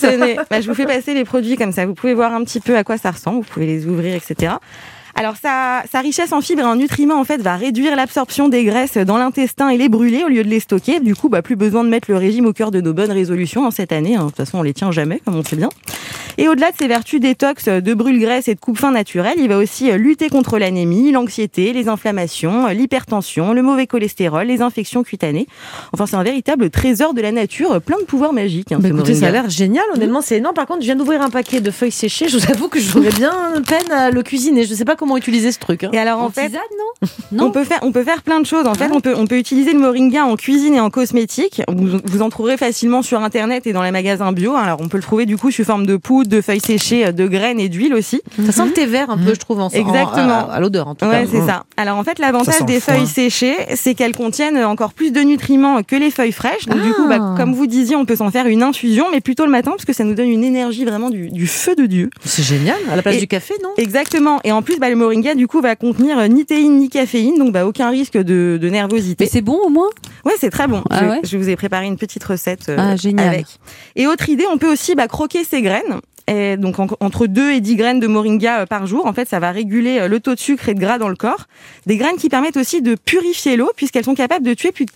Je vous fais passer les produits comme ça. Vous pouvez voir un petit peu à quoi ça ressemble. Vous pouvez les ouvrir, etc. Alors sa richesse en fibres et en nutriments en fait va réduire l'absorption des graisses dans l'intestin et les brûler au lieu de les stocker. Du coup, plus besoin de mettre le régime au cœur de nos bonnes résolutions cette année. De toute façon, on les tient jamais, comme on sait bien. Et au-delà de ses vertus détox, de brûle-graisse et de coupe-faim naturel, il va aussi lutter contre l'anémie, l'anxiété, les inflammations, l'hypertension, le mauvais cholestérol, les infections cutanées. Enfin, c'est un véritable trésor de la nature, plein de pouvoirs magiques. Écoutez, ça a l'air génial. Honnêtement, c'est énorme. Par contre, je viens d'ouvrir un paquet de feuilles séchées. Je vous avoue que j'aurais bien peine à le cuisiner. Je sais pas comment utiliser ce truc. Et alors en fait, tisane, non on peut faire plein de choses. En fait, on peut utiliser le moringa en cuisine et en cosmétique. Vous en trouverez facilement sur internet et dans les magasins bio. Alors on peut le trouver du coup sous forme de poudre, de feuilles séchées, de graines et d'huile aussi. Ça sent le thé vert un peu, je trouve, exactement à l'odeur en tout cas. Ouais, c'est ça. Alors en fait, l'avantage des feuilles séchées, c'est qu'elles contiennent encore plus de nutriments que les feuilles fraîches. Donc du coup, comme vous disiez, on peut s'en faire une infusion, mais plutôt le matin parce que ça nous donne une énergie vraiment du feu de Dieu. C'est génial. À la place du café, non? Exactement. Et en plus, le moringa du coup va contenir ni théine ni caféine, donc aucun risque de nervosité. Mais c'est bon au moins? Ouais, c'est très bon. Ah je vous ai préparé une petite recette génial. avec. Et autre idée, on peut aussi croquer ses graines. Et donc entre 2 et 10 graines de moringa par jour. En fait, ça va réguler le taux de sucre et de gras dans le corps. Des graines qui permettent aussi de purifier l'eau puisqu'elles sont capables de tuer plus de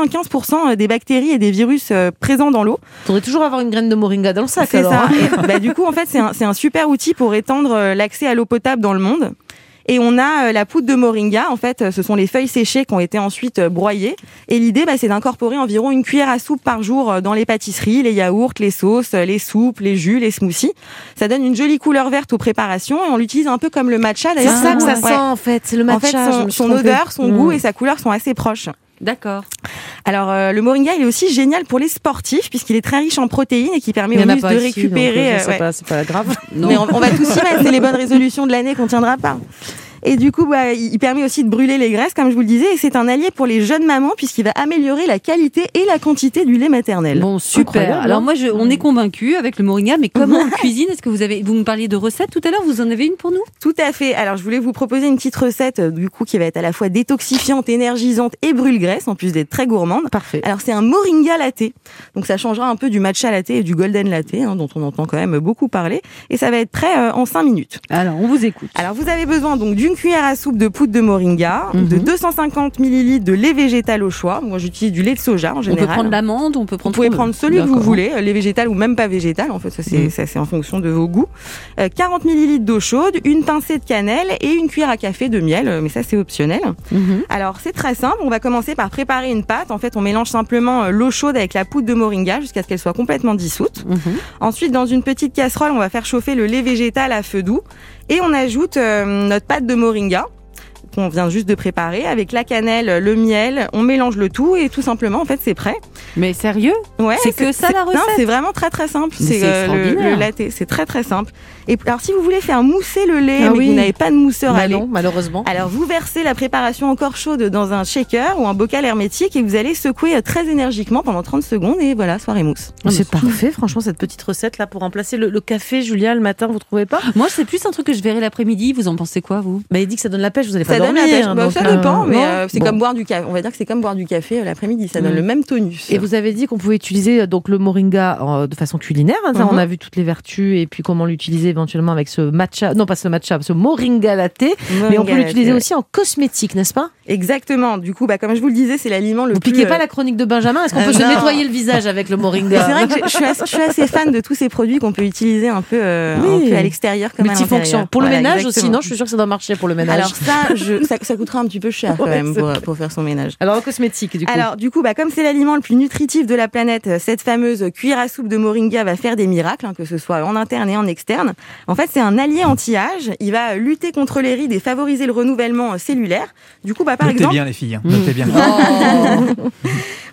95% des bactéries et des virus présents dans l'eau. Faudrait toujours avoir une graine de moringa dans le sac. C'est ça. Et, du coup, en fait, c'est un super outil pour étendre l'accès à l'eau potable dans le monde. Et on a la poudre de moringa. En fait, ce sont les feuilles séchées qui ont été ensuite broyées. Et l'idée, c'est d'incorporer environ une cuillère à soupe par jour dans les pâtisseries, les yaourts, les sauces, les soupes, les jus, les smoothies. Ça donne une jolie couleur verte aux préparations et on l'utilise un peu comme le matcha. D'ailleurs, c'est ça que ça sent en fait. C'est le matcha. En fait, son odeur, son goût et sa couleur sont assez proches. D'accord. Alors le moringa, il est aussi génial pour les sportifs puisqu'il est très riche en protéines et qui permet aux muscles de récupérer. C'est pas grave. Non. Mais on va tous y mettre. C'est les bonnes résolutions de l'année qu'on tiendra pas. Et du coup, il permet aussi de brûler les graisses, comme je vous le disais, et c'est un allié pour les jeunes mamans puisqu'il va améliorer la qualité et la quantité du lait maternel. Bon, super. Alors moi, on est convaincus avec le moringa, mais comment on le cuisine? Est-ce que vous me parliez de recettes tout à l'heure? Vous en avez une pour nous? Tout à fait. Alors, je voulais vous proposer une petite recette, du coup, qui va être à la fois détoxifiante, énergisante et brûle-graisse, en plus d'être très gourmande. Parfait. Alors, c'est un moringa latte. Donc, ça changera un peu du matcha latte et du golden latte, dont on entend quand même beaucoup parler. Et ça va être prêt en 5 minutes. Alors, on vous écoute. Alors, vous avez besoin donc d'une cuillère à soupe de poudre de moringa, de 250 ml de lait végétal au choix. Moi, j'utilise du lait de soja en général. On peut prendre l'amande, vous pouvez prendre celui que vous voulez, lait végétal ou même pas végétal. En fait, ça c'est en fonction de vos goûts. 40 ml d'eau chaude, une pincée de cannelle et une cuillère à café de miel. Mais ça, c'est optionnel. Alors, c'est très simple. On va commencer par préparer une pâte. En fait, on mélange simplement l'eau chaude avec la poudre de moringa jusqu'à ce qu'elle soit complètement dissoute. Ensuite, dans une petite casserole, on va faire chauffer le lait végétal à feu doux et on ajoute notre pâte de moringa qu'on vient juste de préparer avec la cannelle, le miel, on mélange le tout et tout simplement en fait c'est prêt. Mais sérieux? Ouais, c'est que ça la recette? Non, c'est vraiment très très simple. C'est le latte, c'est très très simple. Et alors si vous voulez faire mousser le lait mais que vous n'avez pas de mousseur à lait, non, malheureusement. Alors vous versez la préparation encore chaude dans un shaker ou un bocal hermétique et vous allez secouer très énergiquement pendant 30 secondes et voilà, soirée mousse. C'est parfait, franchement cette petite recette là pour remplacer le café, Julia, le matin, vous trouvez pas? Moi c'est plus un truc que je verrai l'après-midi. Vous en pensez quoi vous? Il dit que ça donne la pêche, vous allez pas dormir. Ça dépend, mais c'est comme boire du café. On va dire que c'est comme boire du café l'après-midi. Ça donne le même tonus. Et vous avez dit qu'on pouvait utiliser donc le moringa de façon culinaire. Ça, on a vu toutes les vertus et puis comment l'utiliser éventuellement avec ce matcha. Non, pas ce matcha, ce moringa latte. Mais on peut l'utiliser aussi en cosmétique, n'est-ce pas? Exactement. Du coup, comme je vous le disais, c'est l'aliment le plus. Vous piquez pas la chronique de Benjamin? Est-ce qu'on peut se nettoyer le visage avec le moringa? C'est vrai que je suis assez fan de tous ces produits qu'on peut utiliser un peu à l'extérieur comme à l'intérieur. Multifonction. Pour le ménage aussi, non? Je suis sûre que ça doit marcher pour le ménage. Alors ça coûtera un petit peu cher quand même pour faire son ménage. Alors en cosmétique du coup. Alors du coup, comme c'est l'aliment le plus nutritif de la planète, cette fameuse cuillère à soupe de moringa va faire des miracles, que ce soit en interne et en externe. En fait, c'est un allié anti-âge. Il va lutter contre les rides et favoriser le renouvellement cellulaire. Du coup, par exemple. Notez bien les filles. Notez bien.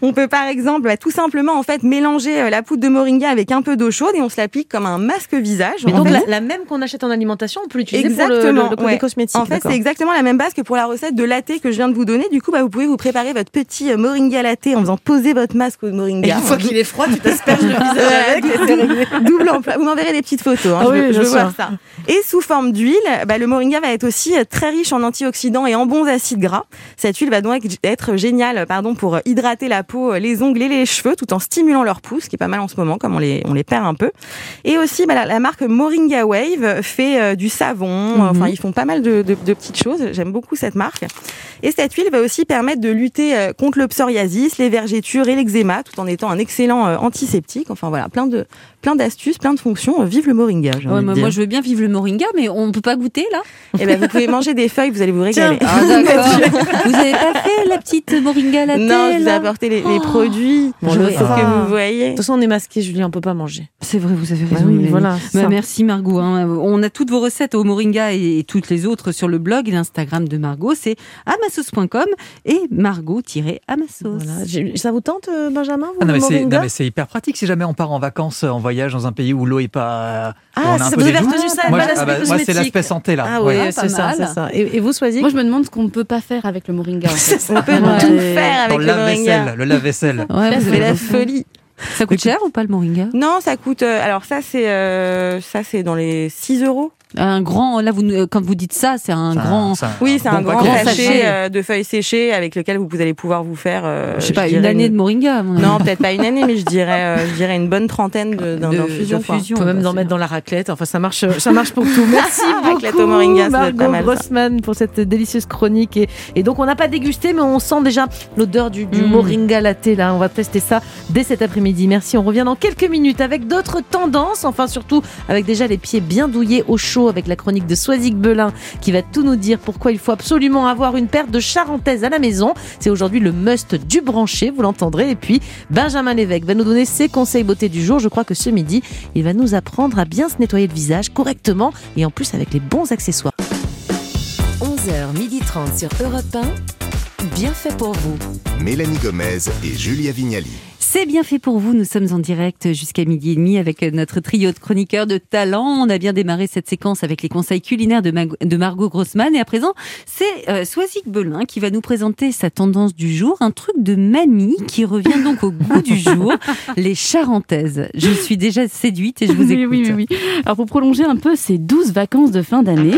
On peut par exemple tout simplement en fait mélanger la poudre de moringa avec un peu d'eau chaude et on se l'applique comme un masque visage. Mais donc la même qu'on achète en alimentation, on peut l'utiliser pour le côté cosmétique. En fait, c'est exactement la même base que pour la recette de latte que je viens de vous donner. Du coup, vous pouvez vous préparer votre petit moringa latte en faisant poser votre masque au moringa. Et une fois qu'il est froid, tu t'asperges le visage avec et c'est réglé. Double emploi. Vous m'enverrez des petites photos. Je veux voir ça. Et sous forme d'huile, le moringa va être aussi très riche en antioxydants et en bons acides gras. Cette huile va donc être géniale pour hydrater la peau, les ongles et les cheveux tout en stimulant leur pousse, ce qui est pas mal en ce moment comme on les perd un peu. Et aussi la marque Moringa Wave fait du savon, enfin ils font pas mal de petites choses. J'aime beaucoup cette marque. Et cette huile va aussi permettre de lutter contre le psoriasis, les vergetures et l'eczéma tout en étant un excellent antiseptique. Enfin voilà, plein d'astuces, plein de fonctions. Vive le moringa. Moi je veux bien vivre le moringa, mais on peut pas goûter là. Eh ben vous pouvez manger des feuilles, vous allez vous régaler. Ah, d'accord. Vous avez pas fait la petite moringa latte? Non, je vous ai apporté les produits. Bon, que vous voyez. De toute façon, on est masqué, Julien, on peut pas manger. C'est vrai, vous avez raison. Oui, voilà. Merci Margot. On a toutes vos recettes au moringa et toutes les autres sur le blog et l'Instagram de Margot. C'est amassos.com et Margot-Amassos. Voilà. Ça vous tente, Benjamin, mais c'est hyper pratique si jamais on part en vacances, en voyage dans un pays où l'eau est pas. Vous avez retenu ça. Moi, c'est l'aspect santé là. Ah oui, c'est ça. Et vous, Swazik? Moi, je me demande ce qu'on ne peut pas faire avec le moringa. En fait. On peut tout faire avec le moringa. Le lave-vaisselle. C'est la folie. Ça coûte cher ou pas le moringa? Non, ça coûte. Alors ça c'est dans les 6 €. Un grand, là, quand vous dites ça, c'est un grand. Oui, c'est un grand sachet de feuilles séchées avec lequel vous allez pouvoir vous faire. Je sais pas, une année de moringa. Non, peut-être pas une année, mais je dirais une bonne trentaine d'infusions. On peut même en mettre dans la raclette. Enfin, ça marche pour tout. Merci raclette beaucoup, au moringa, Margot Grossman, pour cette délicieuse chronique. Et donc, on n'a pas dégusté, mais on sent déjà l'odeur du moringa latte. Là, on va tester ça dès cet après-midi. Merci. On revient dans quelques minutes avec d'autres tendances. Enfin, surtout avec déjà les pieds bien douillés au chaud, avec la chronique de Swazik Belin qui va tout nous dire pourquoi il faut absolument avoir une paire de charentaises à la maison. C'est aujourd'hui le must du branché, vous l'entendrez. Et puis Benjamin Lévesque va nous donner ses conseils beauté du jour. Je crois que ce midi, il va nous apprendre à bien se nettoyer le visage correctement et en plus avec les bons accessoires. 11h30 sur Europe 1, bien fait pour vous. Mélanie Gomez et Julia Vignali. C'est bien fait pour vous. Nous sommes en direct jusqu'à 12h30 avec notre trio de chroniqueurs de talent. On a bien démarré cette séquence avec les conseils culinaires de Margot Grossman. Et à présent, c'est Swazik Belin qui va nous présenter sa tendance du jour. Un truc de mamie qui revient donc au goût du jour. Les charentaises. Je suis déjà séduite et je vous écoute. Oui. Alors pour prolonger un peu ces 12 vacances de fin d'année,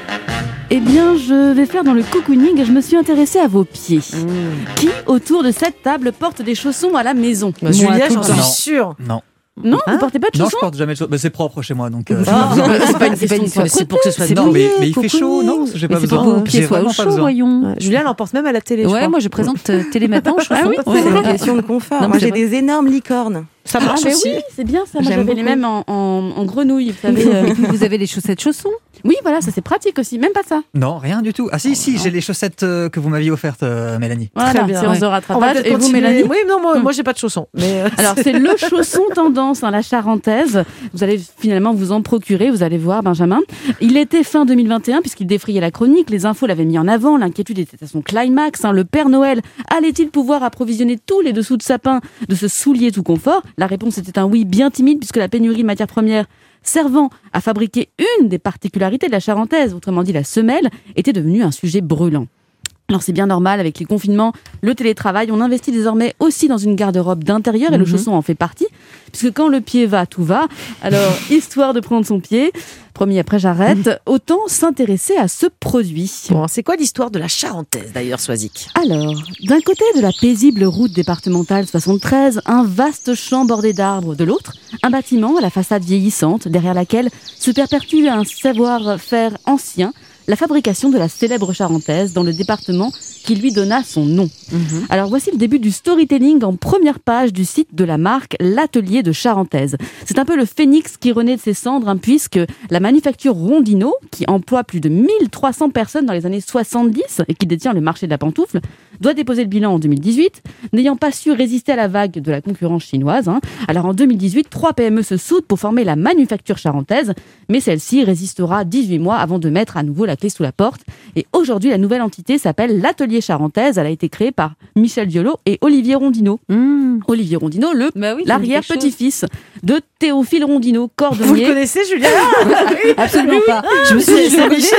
eh bien, je vais faire dans le cocooning et je me suis intéressée à vos pieds. Qui, autour de cette table, porte des chaussons à la maison? Julia, j'en suis sûre. Non, vous portez pas de chaussons? Non, je porte jamais de chaussons. C'est propre chez moi, donc. C'est pas une question. C'est pour que ce soit. Non, mais il fait chaud, non? J'ai pas besoin. Vos pieds soient au chaud, voyons. Julia, elle en porte même à la télé. Ouais, moi je présente Télématin en chaussons. C'est une question de confort. Moi j'ai des énormes licornes. Ça marche aussi. Oui, c'est bien ça. Moi j'avais les mêmes en grenouille. Vous savez. Vous avez les chaussettes chaussons? Oui, voilà, ça c'est pratique aussi. Même pas ça. Non, rien du tout. Ah si, j'ai les chaussettes que vous m'aviez offertes, Mélanie. Voilà, très bien. Séance de rattrapage. Et vous, Mélanie? Oui, non, moi j'ai pas de chaussons. Alors c'est le chausson tendance, la charentaise. Vous allez finalement vous en procurer. Vous allez voir, Benjamin. Il était fin 2021 puisqu'il défrayait la chronique. Les infos l'avaient mis en avant. L'inquiétude était à son climax. Le Père Noël allait-il pouvoir approvisionner tous les dessous de sapin de ce soulier tout confort? La réponse était un oui bien timide puisque la pénurie de matières premières servant à fabriquer une des particularités de la charentaise, autrement dit la semelle, était devenue un sujet brûlant. Alors c'est bien normal, avec les confinements, le télétravail, on investit désormais aussi dans une garde-robe d'intérieur et le chausson en fait partie, puisque quand le pied va, tout va. Alors, histoire de prendre son pied, promis après j'arrête, autant s'intéresser à ce produit. Bon, c'est quoi l'histoire de la charentaise d'ailleurs, Swazik? Alors, d'un côté de la paisible route départementale 73, un vaste champ bordé d'arbres, de l'autre, un bâtiment à la façade vieillissante, derrière laquelle se perpétue un savoir-faire ancien, la fabrication de la célèbre charentaise dans le département qui lui donna son nom. Alors voici le début du storytelling en première page du site de la marque L'Atelier de Charentaise. C'est un peu le phénix qui renaît de ses cendres, puisque la manufacture Rondino, qui emploie plus de 1300 personnes dans les années 70 et qui détient le marché de la pantoufle, doit déposer le bilan en 2018, n'ayant pas su résister à la vague de la concurrence chinoise. Alors en 2018, 3 PME se soudent pour former la manufacture charentaise, mais celle-ci résistera 18 mois avant de mettre à nouveau la la clé sous la porte. Et aujourd'hui, la nouvelle entité s'appelle l'Atelier Charentaise. Elle a été créée par Michel Violot et Olivier Rondineau. Olivier Rondineau, l'arrière-petit-fils de Théophile Rondineau, cordonnier. Vous le connaissez, Julien? Absolument pas. Je me suis dit,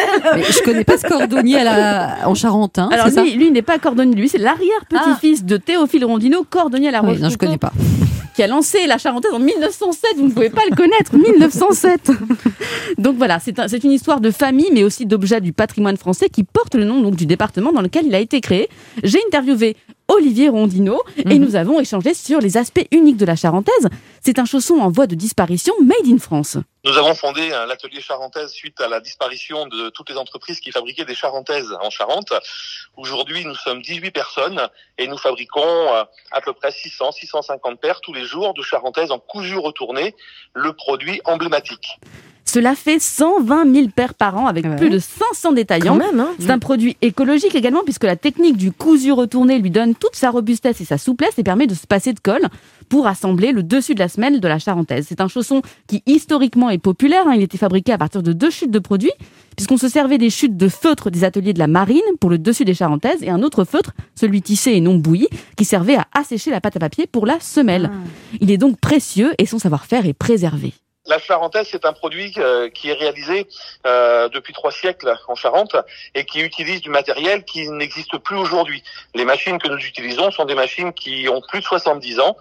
je connais pas ce cordonnier en Charente. Hein, alors lui n'est pas cordonnier, lui c'est l'arrière-petit-fils de Théophile Rondineau, cordonnier à la Rochefoucauld. Non, je connais pas. Qui a lancé la Charentaise en 1907. Vous ne pouvez pas le connaître, 1907. Donc voilà, c'est une histoire de famille, mais aussi d'objets du patrimoine français qui porte le nom donc du département dans lequel il a été créé. J'ai interviewé Olivier Rondineau et nous avons échangé sur les aspects uniques de la Charentaise. C'est un chausson en voie de disparition made in France. Nous avons fondé l'atelier Charentaise suite à la disparition de toutes les entreprises qui fabriquaient des charentaises en Charente. Aujourd'hui, nous sommes 18 personnes et nous fabriquons à peu près 600-650 paires tous les jours de charentaises en cousu retourné, le produit emblématique. Cela fait 120 000 paires par an avec plus de 500 détaillants. Quand même, hein. C'est un produit écologique également puisque la technique du cousu retourné lui donne toute sa robustesse et sa souplesse et permet de se passer de colle pour assembler le dessus de la semelle de la charentaise. C'est un chausson qui historiquement est populaire. Il était fabriqué à partir de 2 chutes de produits puisqu'on se servait des chutes de feutre des ateliers de la marine pour le dessus des charentaises et un autre feutre, celui tissé et non bouilli, qui servait à assécher la pâte à papier pour la semelle. Il est donc précieux et son savoir-faire est préservé. La charentaise, c'est un produit qui est réalisé depuis 3 siècles en Charente et qui utilise du matériel qui n'existe plus aujourd'hui. Les machines que nous utilisons sont des machines qui ont plus de 70 ans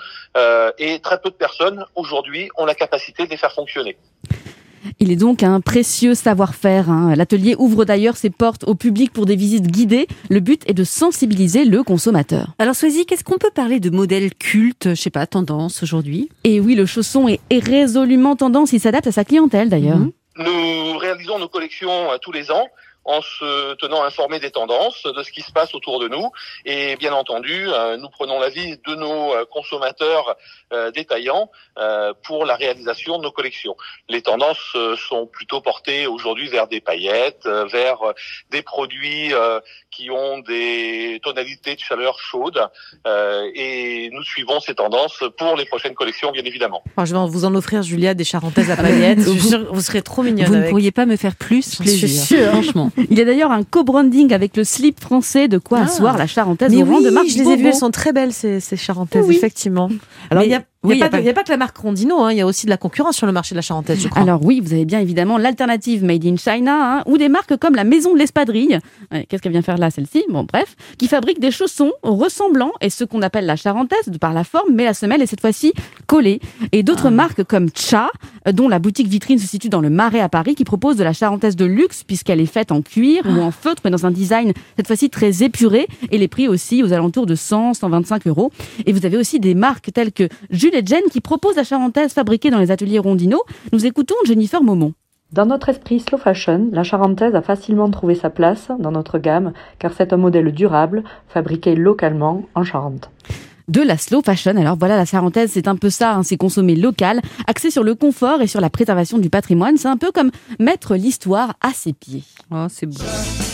et très peu de personnes aujourd'hui ont la capacité de les faire fonctionner. Il est donc un précieux savoir-faire. L'atelier ouvre d'ailleurs ses portes au public pour des visites guidées. Le but est de sensibiliser le consommateur. Alors Soisy, qu'est-ce qu'on peut parler de modèles cultes, je sais pas, tendance aujourd'hui? Et oui, le chausson est résolument tendance. Il s'adapte à sa clientèle d'ailleurs. Nous réalisons nos collections tous les ans en se tenant informés des tendances, de ce qui se passe autour de nous. Et bien entendu, nous prenons l'avis de nos consommateurs détaillants pour la réalisation de nos collections. Les tendances sont plutôt portées aujourd'hui vers des paillettes, vers des produits qui ont des tonalités de chaleur chaude. Et nous suivons ces tendances pour les prochaines collections, bien évidemment. Alors, je vais vous en offrir, Julia, des charentaises à paillettes. Je suis sûre, vous serez trop mignonne. Vous ne pourriez pas me faire plus plaisir. Je suis sûre. Franchement. Il y a d'ailleurs un co-branding avec le slip français, de quoi asseoir la charentaise au rang de marque je les ai vues, elles sont très belles ces charentaises, effectivement. Alors il n'y a pas que la marque Rondino, il y a aussi de la concurrence sur le marché de la charentaise, je crois. Alors oui, vous avez bien évidemment l'alternative Made in China, ou des marques comme la Maison de l'Espadrille. Qu'est-ce qu'elle vient faire là, celle-ci? Bon, bref, qui fabrique des chaussons ressemblant et ce qu'on appelle la charentaise par la forme, mais la semelle est cette fois-ci collée. Et d'autres marques comme Cha, dont la boutique vitrine se situe dans le Marais à Paris, qui propose de la charentaise de luxe puisqu'elle est faite en cuir ou en feutre, mais dans un design cette fois-ci très épuré, et les prix aussi aux alentours de 100-125 €. Et vous avez aussi des marques telles que Jules et Jen qui proposent la charentaise fabriquée dans les ateliers Rondineau. Nous écoutons Jennifer Maumont. Dans notre esprit slow fashion, la charentaise a facilement trouvé sa place dans notre gamme car c'est un modèle durable, fabriqué localement en Charente. De la slow fashion. Alors voilà, la charentaise, c'est un peu ça, c'est consommer local, axé sur le confort et sur la préservation du patrimoine. C'est un peu comme mettre l'histoire à ses pieds. Oh, c'est beau.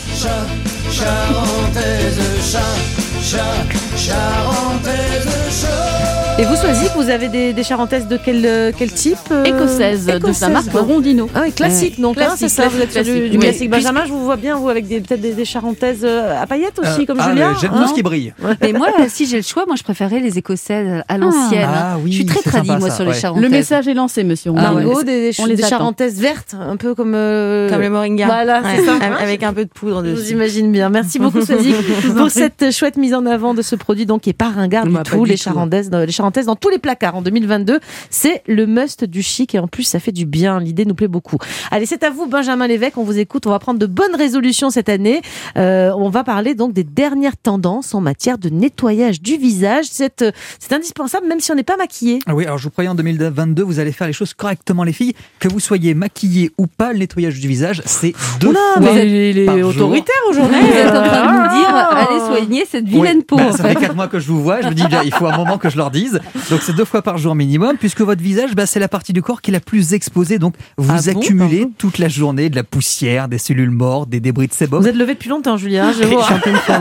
Et vous, Soisy, vous avez des charentaises de quel type Écossaise, de sa marque Rondino. Ah oui, classique, donc classique, c'est ça, vous êtes sur du classique. Benjamin, je vous vois bien, vous, avec peut-être des charentaises à paillettes aussi, comme Julien. J'aime tout ce qui brille. Et moi, si j'ai le choix, moi je préférais les écossaises à l'ancienne. Oui, je suis très tradie, moi, sur les charentaises. Le message est lancé, monsieur. Margot, des charentaises vertes, un peu comme le moringa. Voilà, c'est ça. Avec un peu de poudre dessus. Je vous imagine bien. Merci beaucoup, Soisy, pour cette chouette mise en avant de ce produit, donc, qui est pas ringard du tout, les charentaises dans tous les placards en 2022. C'est le must du chic et en plus, ça fait du bien. L'idée nous plaît beaucoup. Allez, c'est à vous, Benjamin Lévesque. On vous écoute. On va prendre de bonnes résolutions cette année. On va parler donc des dernières tendances en matière de nettoyage du visage. C'est indispensable, même si on n'est pas maquillé. Oui, alors je vous préviens, en 2022, vous allez faire les choses correctement, les filles. Que vous soyez maquillées ou pas, le nettoyage du visage, c'est 2 fois les par autoritaires jour. aujourd'hui. Vous êtes en train de nous dire, allez soigner cette vilaine peau. Ça fait 4 mois que je vous vois. Je me dis, il faut un moment que je leur dise. Donc c'est 2 fois par jour minimum, puisque votre visage, c'est la partie du corps qui est la plus exposée. Donc vous accumulez toute la journée de la poussière, des cellules mortes, des débris de sébum. Vous êtes levé depuis longtemps, Julien, je vois.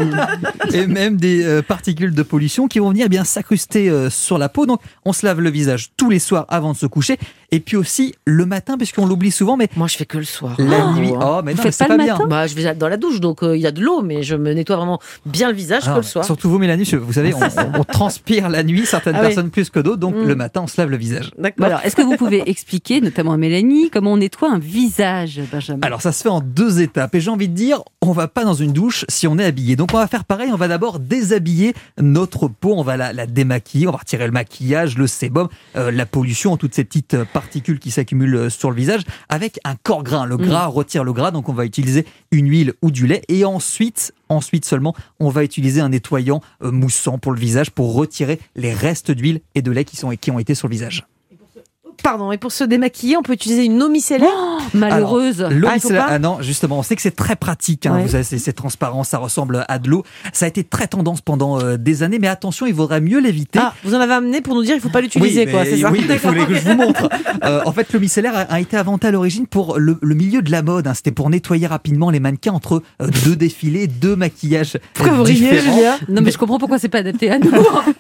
Et même des particules de pollution qui vont venir s'incruster sur la peau. Donc on se lave le visage tous les soirs avant de se coucher. Et puis aussi le matin, puisqu'on l'oublie souvent, mais moi je fais que le soir. La nuit. Oh, mais non, c'est pas bien. Je vais dans la douche, donc il y a de l'eau, mais je me nettoie vraiment bien le visage que le soir. Surtout vous, Mélanie, vous savez, on transpire la nuit, certaines personnes plus que d'autres, donc le matin on se lave le visage. D'accord. Alors, est-ce que vous pouvez expliquer, notamment à Mélanie, comment on nettoie un visage, Benjamin? Alors ça se fait en 2 étapes, et j'ai envie de dire, on va pas dans une douche si on est habillé. Donc on va faire pareil, on va d'abord déshabiller notre peau, on va la démaquiller, on va retirer le maquillage, le sébum, la pollution, toutes ces petites particules qui s'accumulent sur le visage, avec un corps gras. Le gras retire le gras, donc on va utiliser une huile ou du lait, et ensuite seulement, on va utiliser un nettoyant moussant pour le visage, pour retirer les restes d'huile et de lait qui ont été sur le visage. Pardon, et pour se démaquiller, on peut utiliser une eau micellaire? Malheureuse. Alors, l'eau micellaire, non, justement, on sait que c'est très pratique. Vous avez, c'est transparent, ça ressemble à de l'eau. Ça a été très tendance pendant des années, mais attention, il vaudrait mieux l'éviter. Vous en avez amené pour nous dire qu'il ne faut pas l'utiliser, c'est ça? Oui, il fallait que je vous montre. En fait, l'eau micellaire a été inventé à l'origine pour le milieu de la mode. C'était pour nettoyer rapidement les mannequins entre 2 défilés, 2 maquillages. Pourquoi vous riez, Julien? Non, mais je comprends pourquoi c'est pas adapté à nous.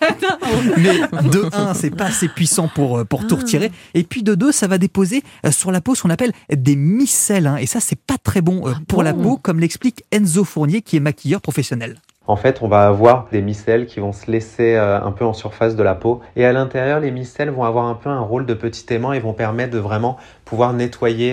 Mais de 1, c'est pas assez puissant pour tout retirer. Et puis de 2, ça va déposer sur la peau ce qu'on appelle des micelles. Et ça, c'est pas très bon pour la peau, comme l'explique Enzo Fournier, qui est maquilleur professionnel. En fait, on va avoir des micelles qui vont se laisser un peu en surface de la peau. Et à l'intérieur, les micelles vont avoir un peu un rôle de petit aimant et vont permettre de vraiment pouvoir nettoyer,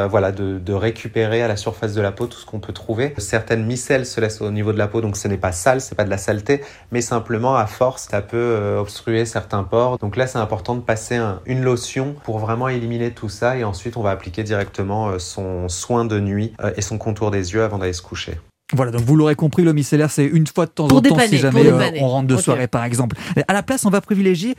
de récupérer à la surface de la peau tout ce qu'on peut trouver. Certaines micelles se laissent au niveau de la peau, donc ce n'est pas sale, c'est pas de la saleté, mais simplement à force, ça peut obstruer certains pores. Donc là, c'est important de passer une lotion pour vraiment éliminer tout ça, et ensuite, on va appliquer directement son soin de nuit et son contour des yeux avant d'aller se coucher. Voilà, donc vous l'aurez compris, le micellaire, c'est une fois de temps en temps si jamais on rentre de soirée, par exemple. À la place, on va privilégier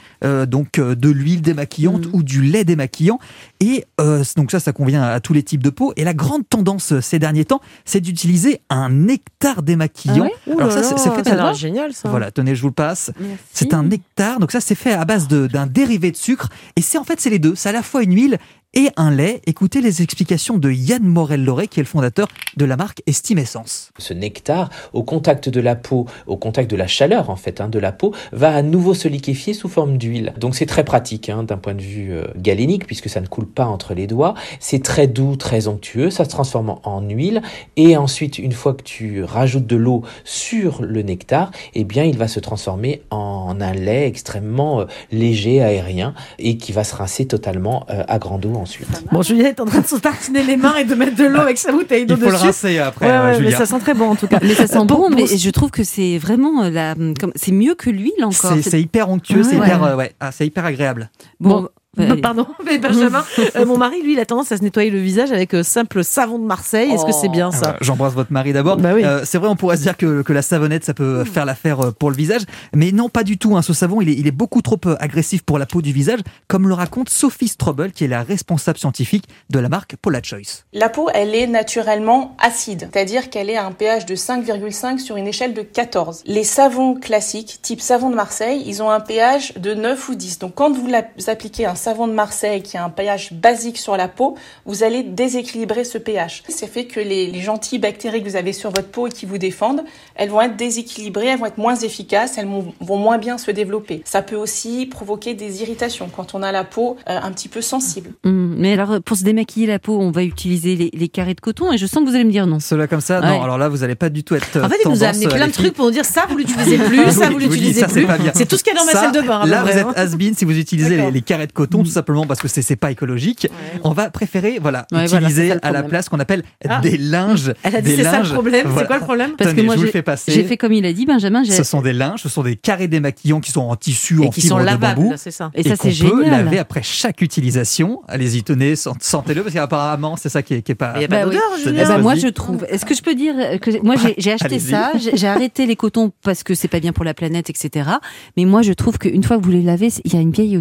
de l'huile démaquillante ou du lait démaquillant. Et donc ça convient à tous les types de peau. Et la grande tendance ces derniers temps, c'est d'utiliser un nectar démaquillant. Alors ça, c'est fait à l'air génial, ça. Voilà, tenez, je vous le passe. Merci. C'est un nectar. Donc ça, c'est fait à base d'un dérivé de sucre. Et c'est les deux. C'est à la fois une huile et un lait. Écoutez les explications de Yann Morel-Lauré, qui est le fondateur de la marque Estime Essence. Ce nectar, au contact de la peau, au contact de la chaleur de la peau, va à nouveau se liquéfier sous forme d'huile. Donc c'est très pratique d'un point de vue galénique, puisque ça ne coule pas entre les doigts. C'est très doux, très onctueux, ça se transforme en huile. Et ensuite, une fois que tu rajoutes de l'eau sur le nectar, il va se transformer en un lait extrêmement léger, aérien, et qui va se rincer totalement à grande eau ensuite. Bon, Julien est en train de se tartiner les mains et de mettre de l'eau avec sa bouteille d'eau dessus. Il faut le rincer après, Julien. Mais ça sent très bon en tout cas. Mais ça sent bon, mais je trouve que c'est vraiment c'est mieux que l'huile encore. C'est hyper onctueux, c'est hyper agréable. Bon. Pardon, mais Benjamin, mon mari, lui, il a tendance à se nettoyer le visage avec simple savon de Marseille. Est-ce que c'est bien ça? J'embrasse votre mari d'abord. Oui. C'est vrai, on pourrait se dire que la savonnette, ça peut faire l'affaire pour le visage. Mais non, pas du tout. Ce savon, il est beaucoup trop agressif pour la peau du visage, comme le raconte Sophie Strobel, qui est la responsable scientifique de la marque Paula Choice. La peau, elle est naturellement acide, c'est-à-dire qu'elle est à un pH de 5,5 sur une échelle de 14. Les savons classiques, type savon de Marseille, ils ont un pH de 9 ou 10. Donc quand vous appliquez un savon de Marseille qui a un pH basique sur la peau, vous allez déséquilibrer ce pH. Ça fait que les gentilles bactéries que vous avez sur votre peau et qui vous défendent, elles vont être déséquilibrées, elles vont être moins efficaces, elles vont moins bien se développer. Ça peut aussi provoquer des irritations quand on a la peau un petit peu sensible. Mais alors, pour se démaquiller la peau, on va utiliser les carrés de coton, et je sens que vous allez me dire non. Cela comme ça, non. Alors là, vous n'allez pas du tout être en fait, il nous a amené plein de trucs pour nous dire ça, vous l'utilisez plus, ça, vous l'utilisez plus. C'est tout ce qu'il y a dans ma salle de bain. Là, vous êtes has-been si vous utilisez les carrés de coton, tout simplement parce que c'est pas écologique. On va préférer utiliser à la place qu'on appelle des linges. Elle a dit c'est ça le problème. C'est quoi le problème? Parce que moi, j'ai fait comme il a dit, Benjamin. Ce sont des linges, ce sont des carrés démaquillants qui sont en tissu, en fibre de lavables, bambou. C'est ça. Et ça, c'est génial. On peut laver après chaque utilisation. Allez-y, tenez, sentez-le, parce qu'apparemment, c'est ça qui est pas... Il n'y a pas d'odeur, moi, je trouve... Est-ce que je peux dire que moi, j'ai acheté ça, j'ai arrêté les cotons parce que c'est pas bien pour la planète, etc. Mais moi, je trouve qu'une fois que vous les lavez, il y a une vieille odeur.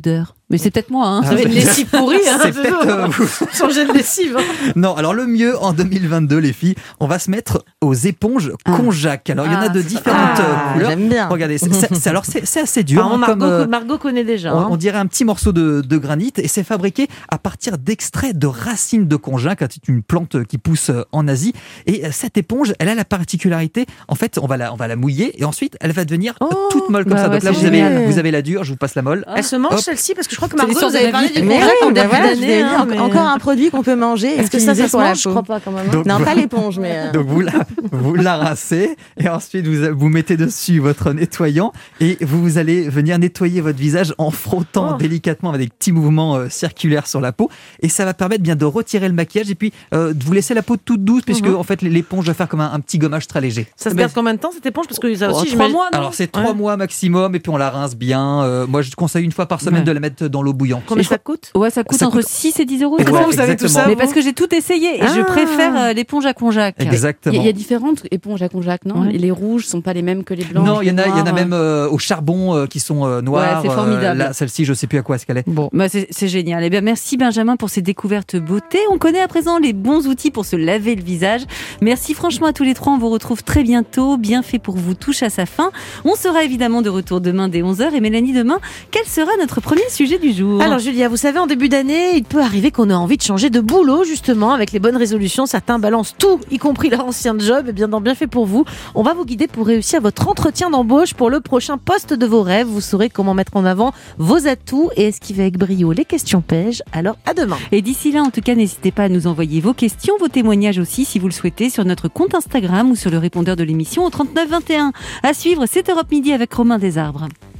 Mais c'est peut-être moi. Vous avez une lessive pourrie. C'est peut-être vous. Changer de lessive. Non, alors le mieux en 2022, les filles, on va se mettre aux éponges Conjac. Alors il y en a de différentes couleurs. J'aime bien. Regardez, c'est assez dur. Margot connaît déjà. On dirait un petit morceau de granit et c'est fabriqué à partir d'extraits de racines de Conjac. C'est une plante qui pousse en Asie. Et cette éponge, elle a la particularité, en fait, on va la mouiller et ensuite elle va devenir toute molle comme ça. Donc là, vous avez la dure, je vous passe la molle. Elle se mange celle-ci parce que je crois que Margot, vous avez parlé du Conjac en début d'année. Encore un produit qu'on peut manger. Est-ce que ça se mange? Je crois pas quand même. Non, pas l'éponge, mais. Donc vous la rincez et ensuite vous mettez dessus votre nettoyant et vous allez venir nettoyer votre visage en frottant délicatement avec des petits mouvements circulaires sur la peau et ça va permettre bien de retirer le maquillage et puis de vous laisser la peau toute douce puisque en fait l'éponge va faire comme un petit gommage très léger. Ça se garde combien de temps cette éponge? Parce que ça aussi, 3 mois. Alors c'est 3 mois maximum et puis on la rince bien. Moi je conseille une fois par semaine de la mettre dans l'eau bouillante. Combien ça coûte? Ouais, ça coûte entre 6 et 10 euros. Comment vous savez tout ça? Mais parce que j'ai tout essayé et je préfère l'éponge à Conjac. Exactement. Il y a différentes éponges à Conjac, non? Les rouges sont pas les mêmes que les blanches. Non, il y en a même au charbon qui sont noires. Ouais, c'est formidable. Là, celle-ci, je sais plus à quoi est-ce qu'elle est. Bon, c'est génial. Eh bien, merci Benjamin pour ces découvertes beauté. On connaît à présent les bons outils pour se laver le visage. Merci franchement à tous les trois. On vous retrouve très bientôt. Bien fait pour vous touche à sa fin. On sera évidemment de retour demain dès 11h. Et Mélanie, demain, quel sera notre premier sujet du jour? Alors Julia, vous savez, en début d'année, il peut arriver qu'on ait envie de changer de boulot, justement, avec les bonnes résolutions. Certains balancent tout, y compris leur ancien job. Et bien dans Bien fait pour vous, on va vous guider pour réussir votre entretien d'embauche pour le prochain poste de vos rêves. Vous saurez comment mettre en avant vos atouts et esquiver avec brio les questions pièges. Alors à demain. Et d'ici là, en tout cas, n'hésitez pas à nous envoyer vos questions, vos témoignages aussi, si vous le souhaitez, sur notre compte Instagram ou sur le répondeur de l'émission au 39 21. À suivre, c'est Europe Midi avec Romain Desarbres.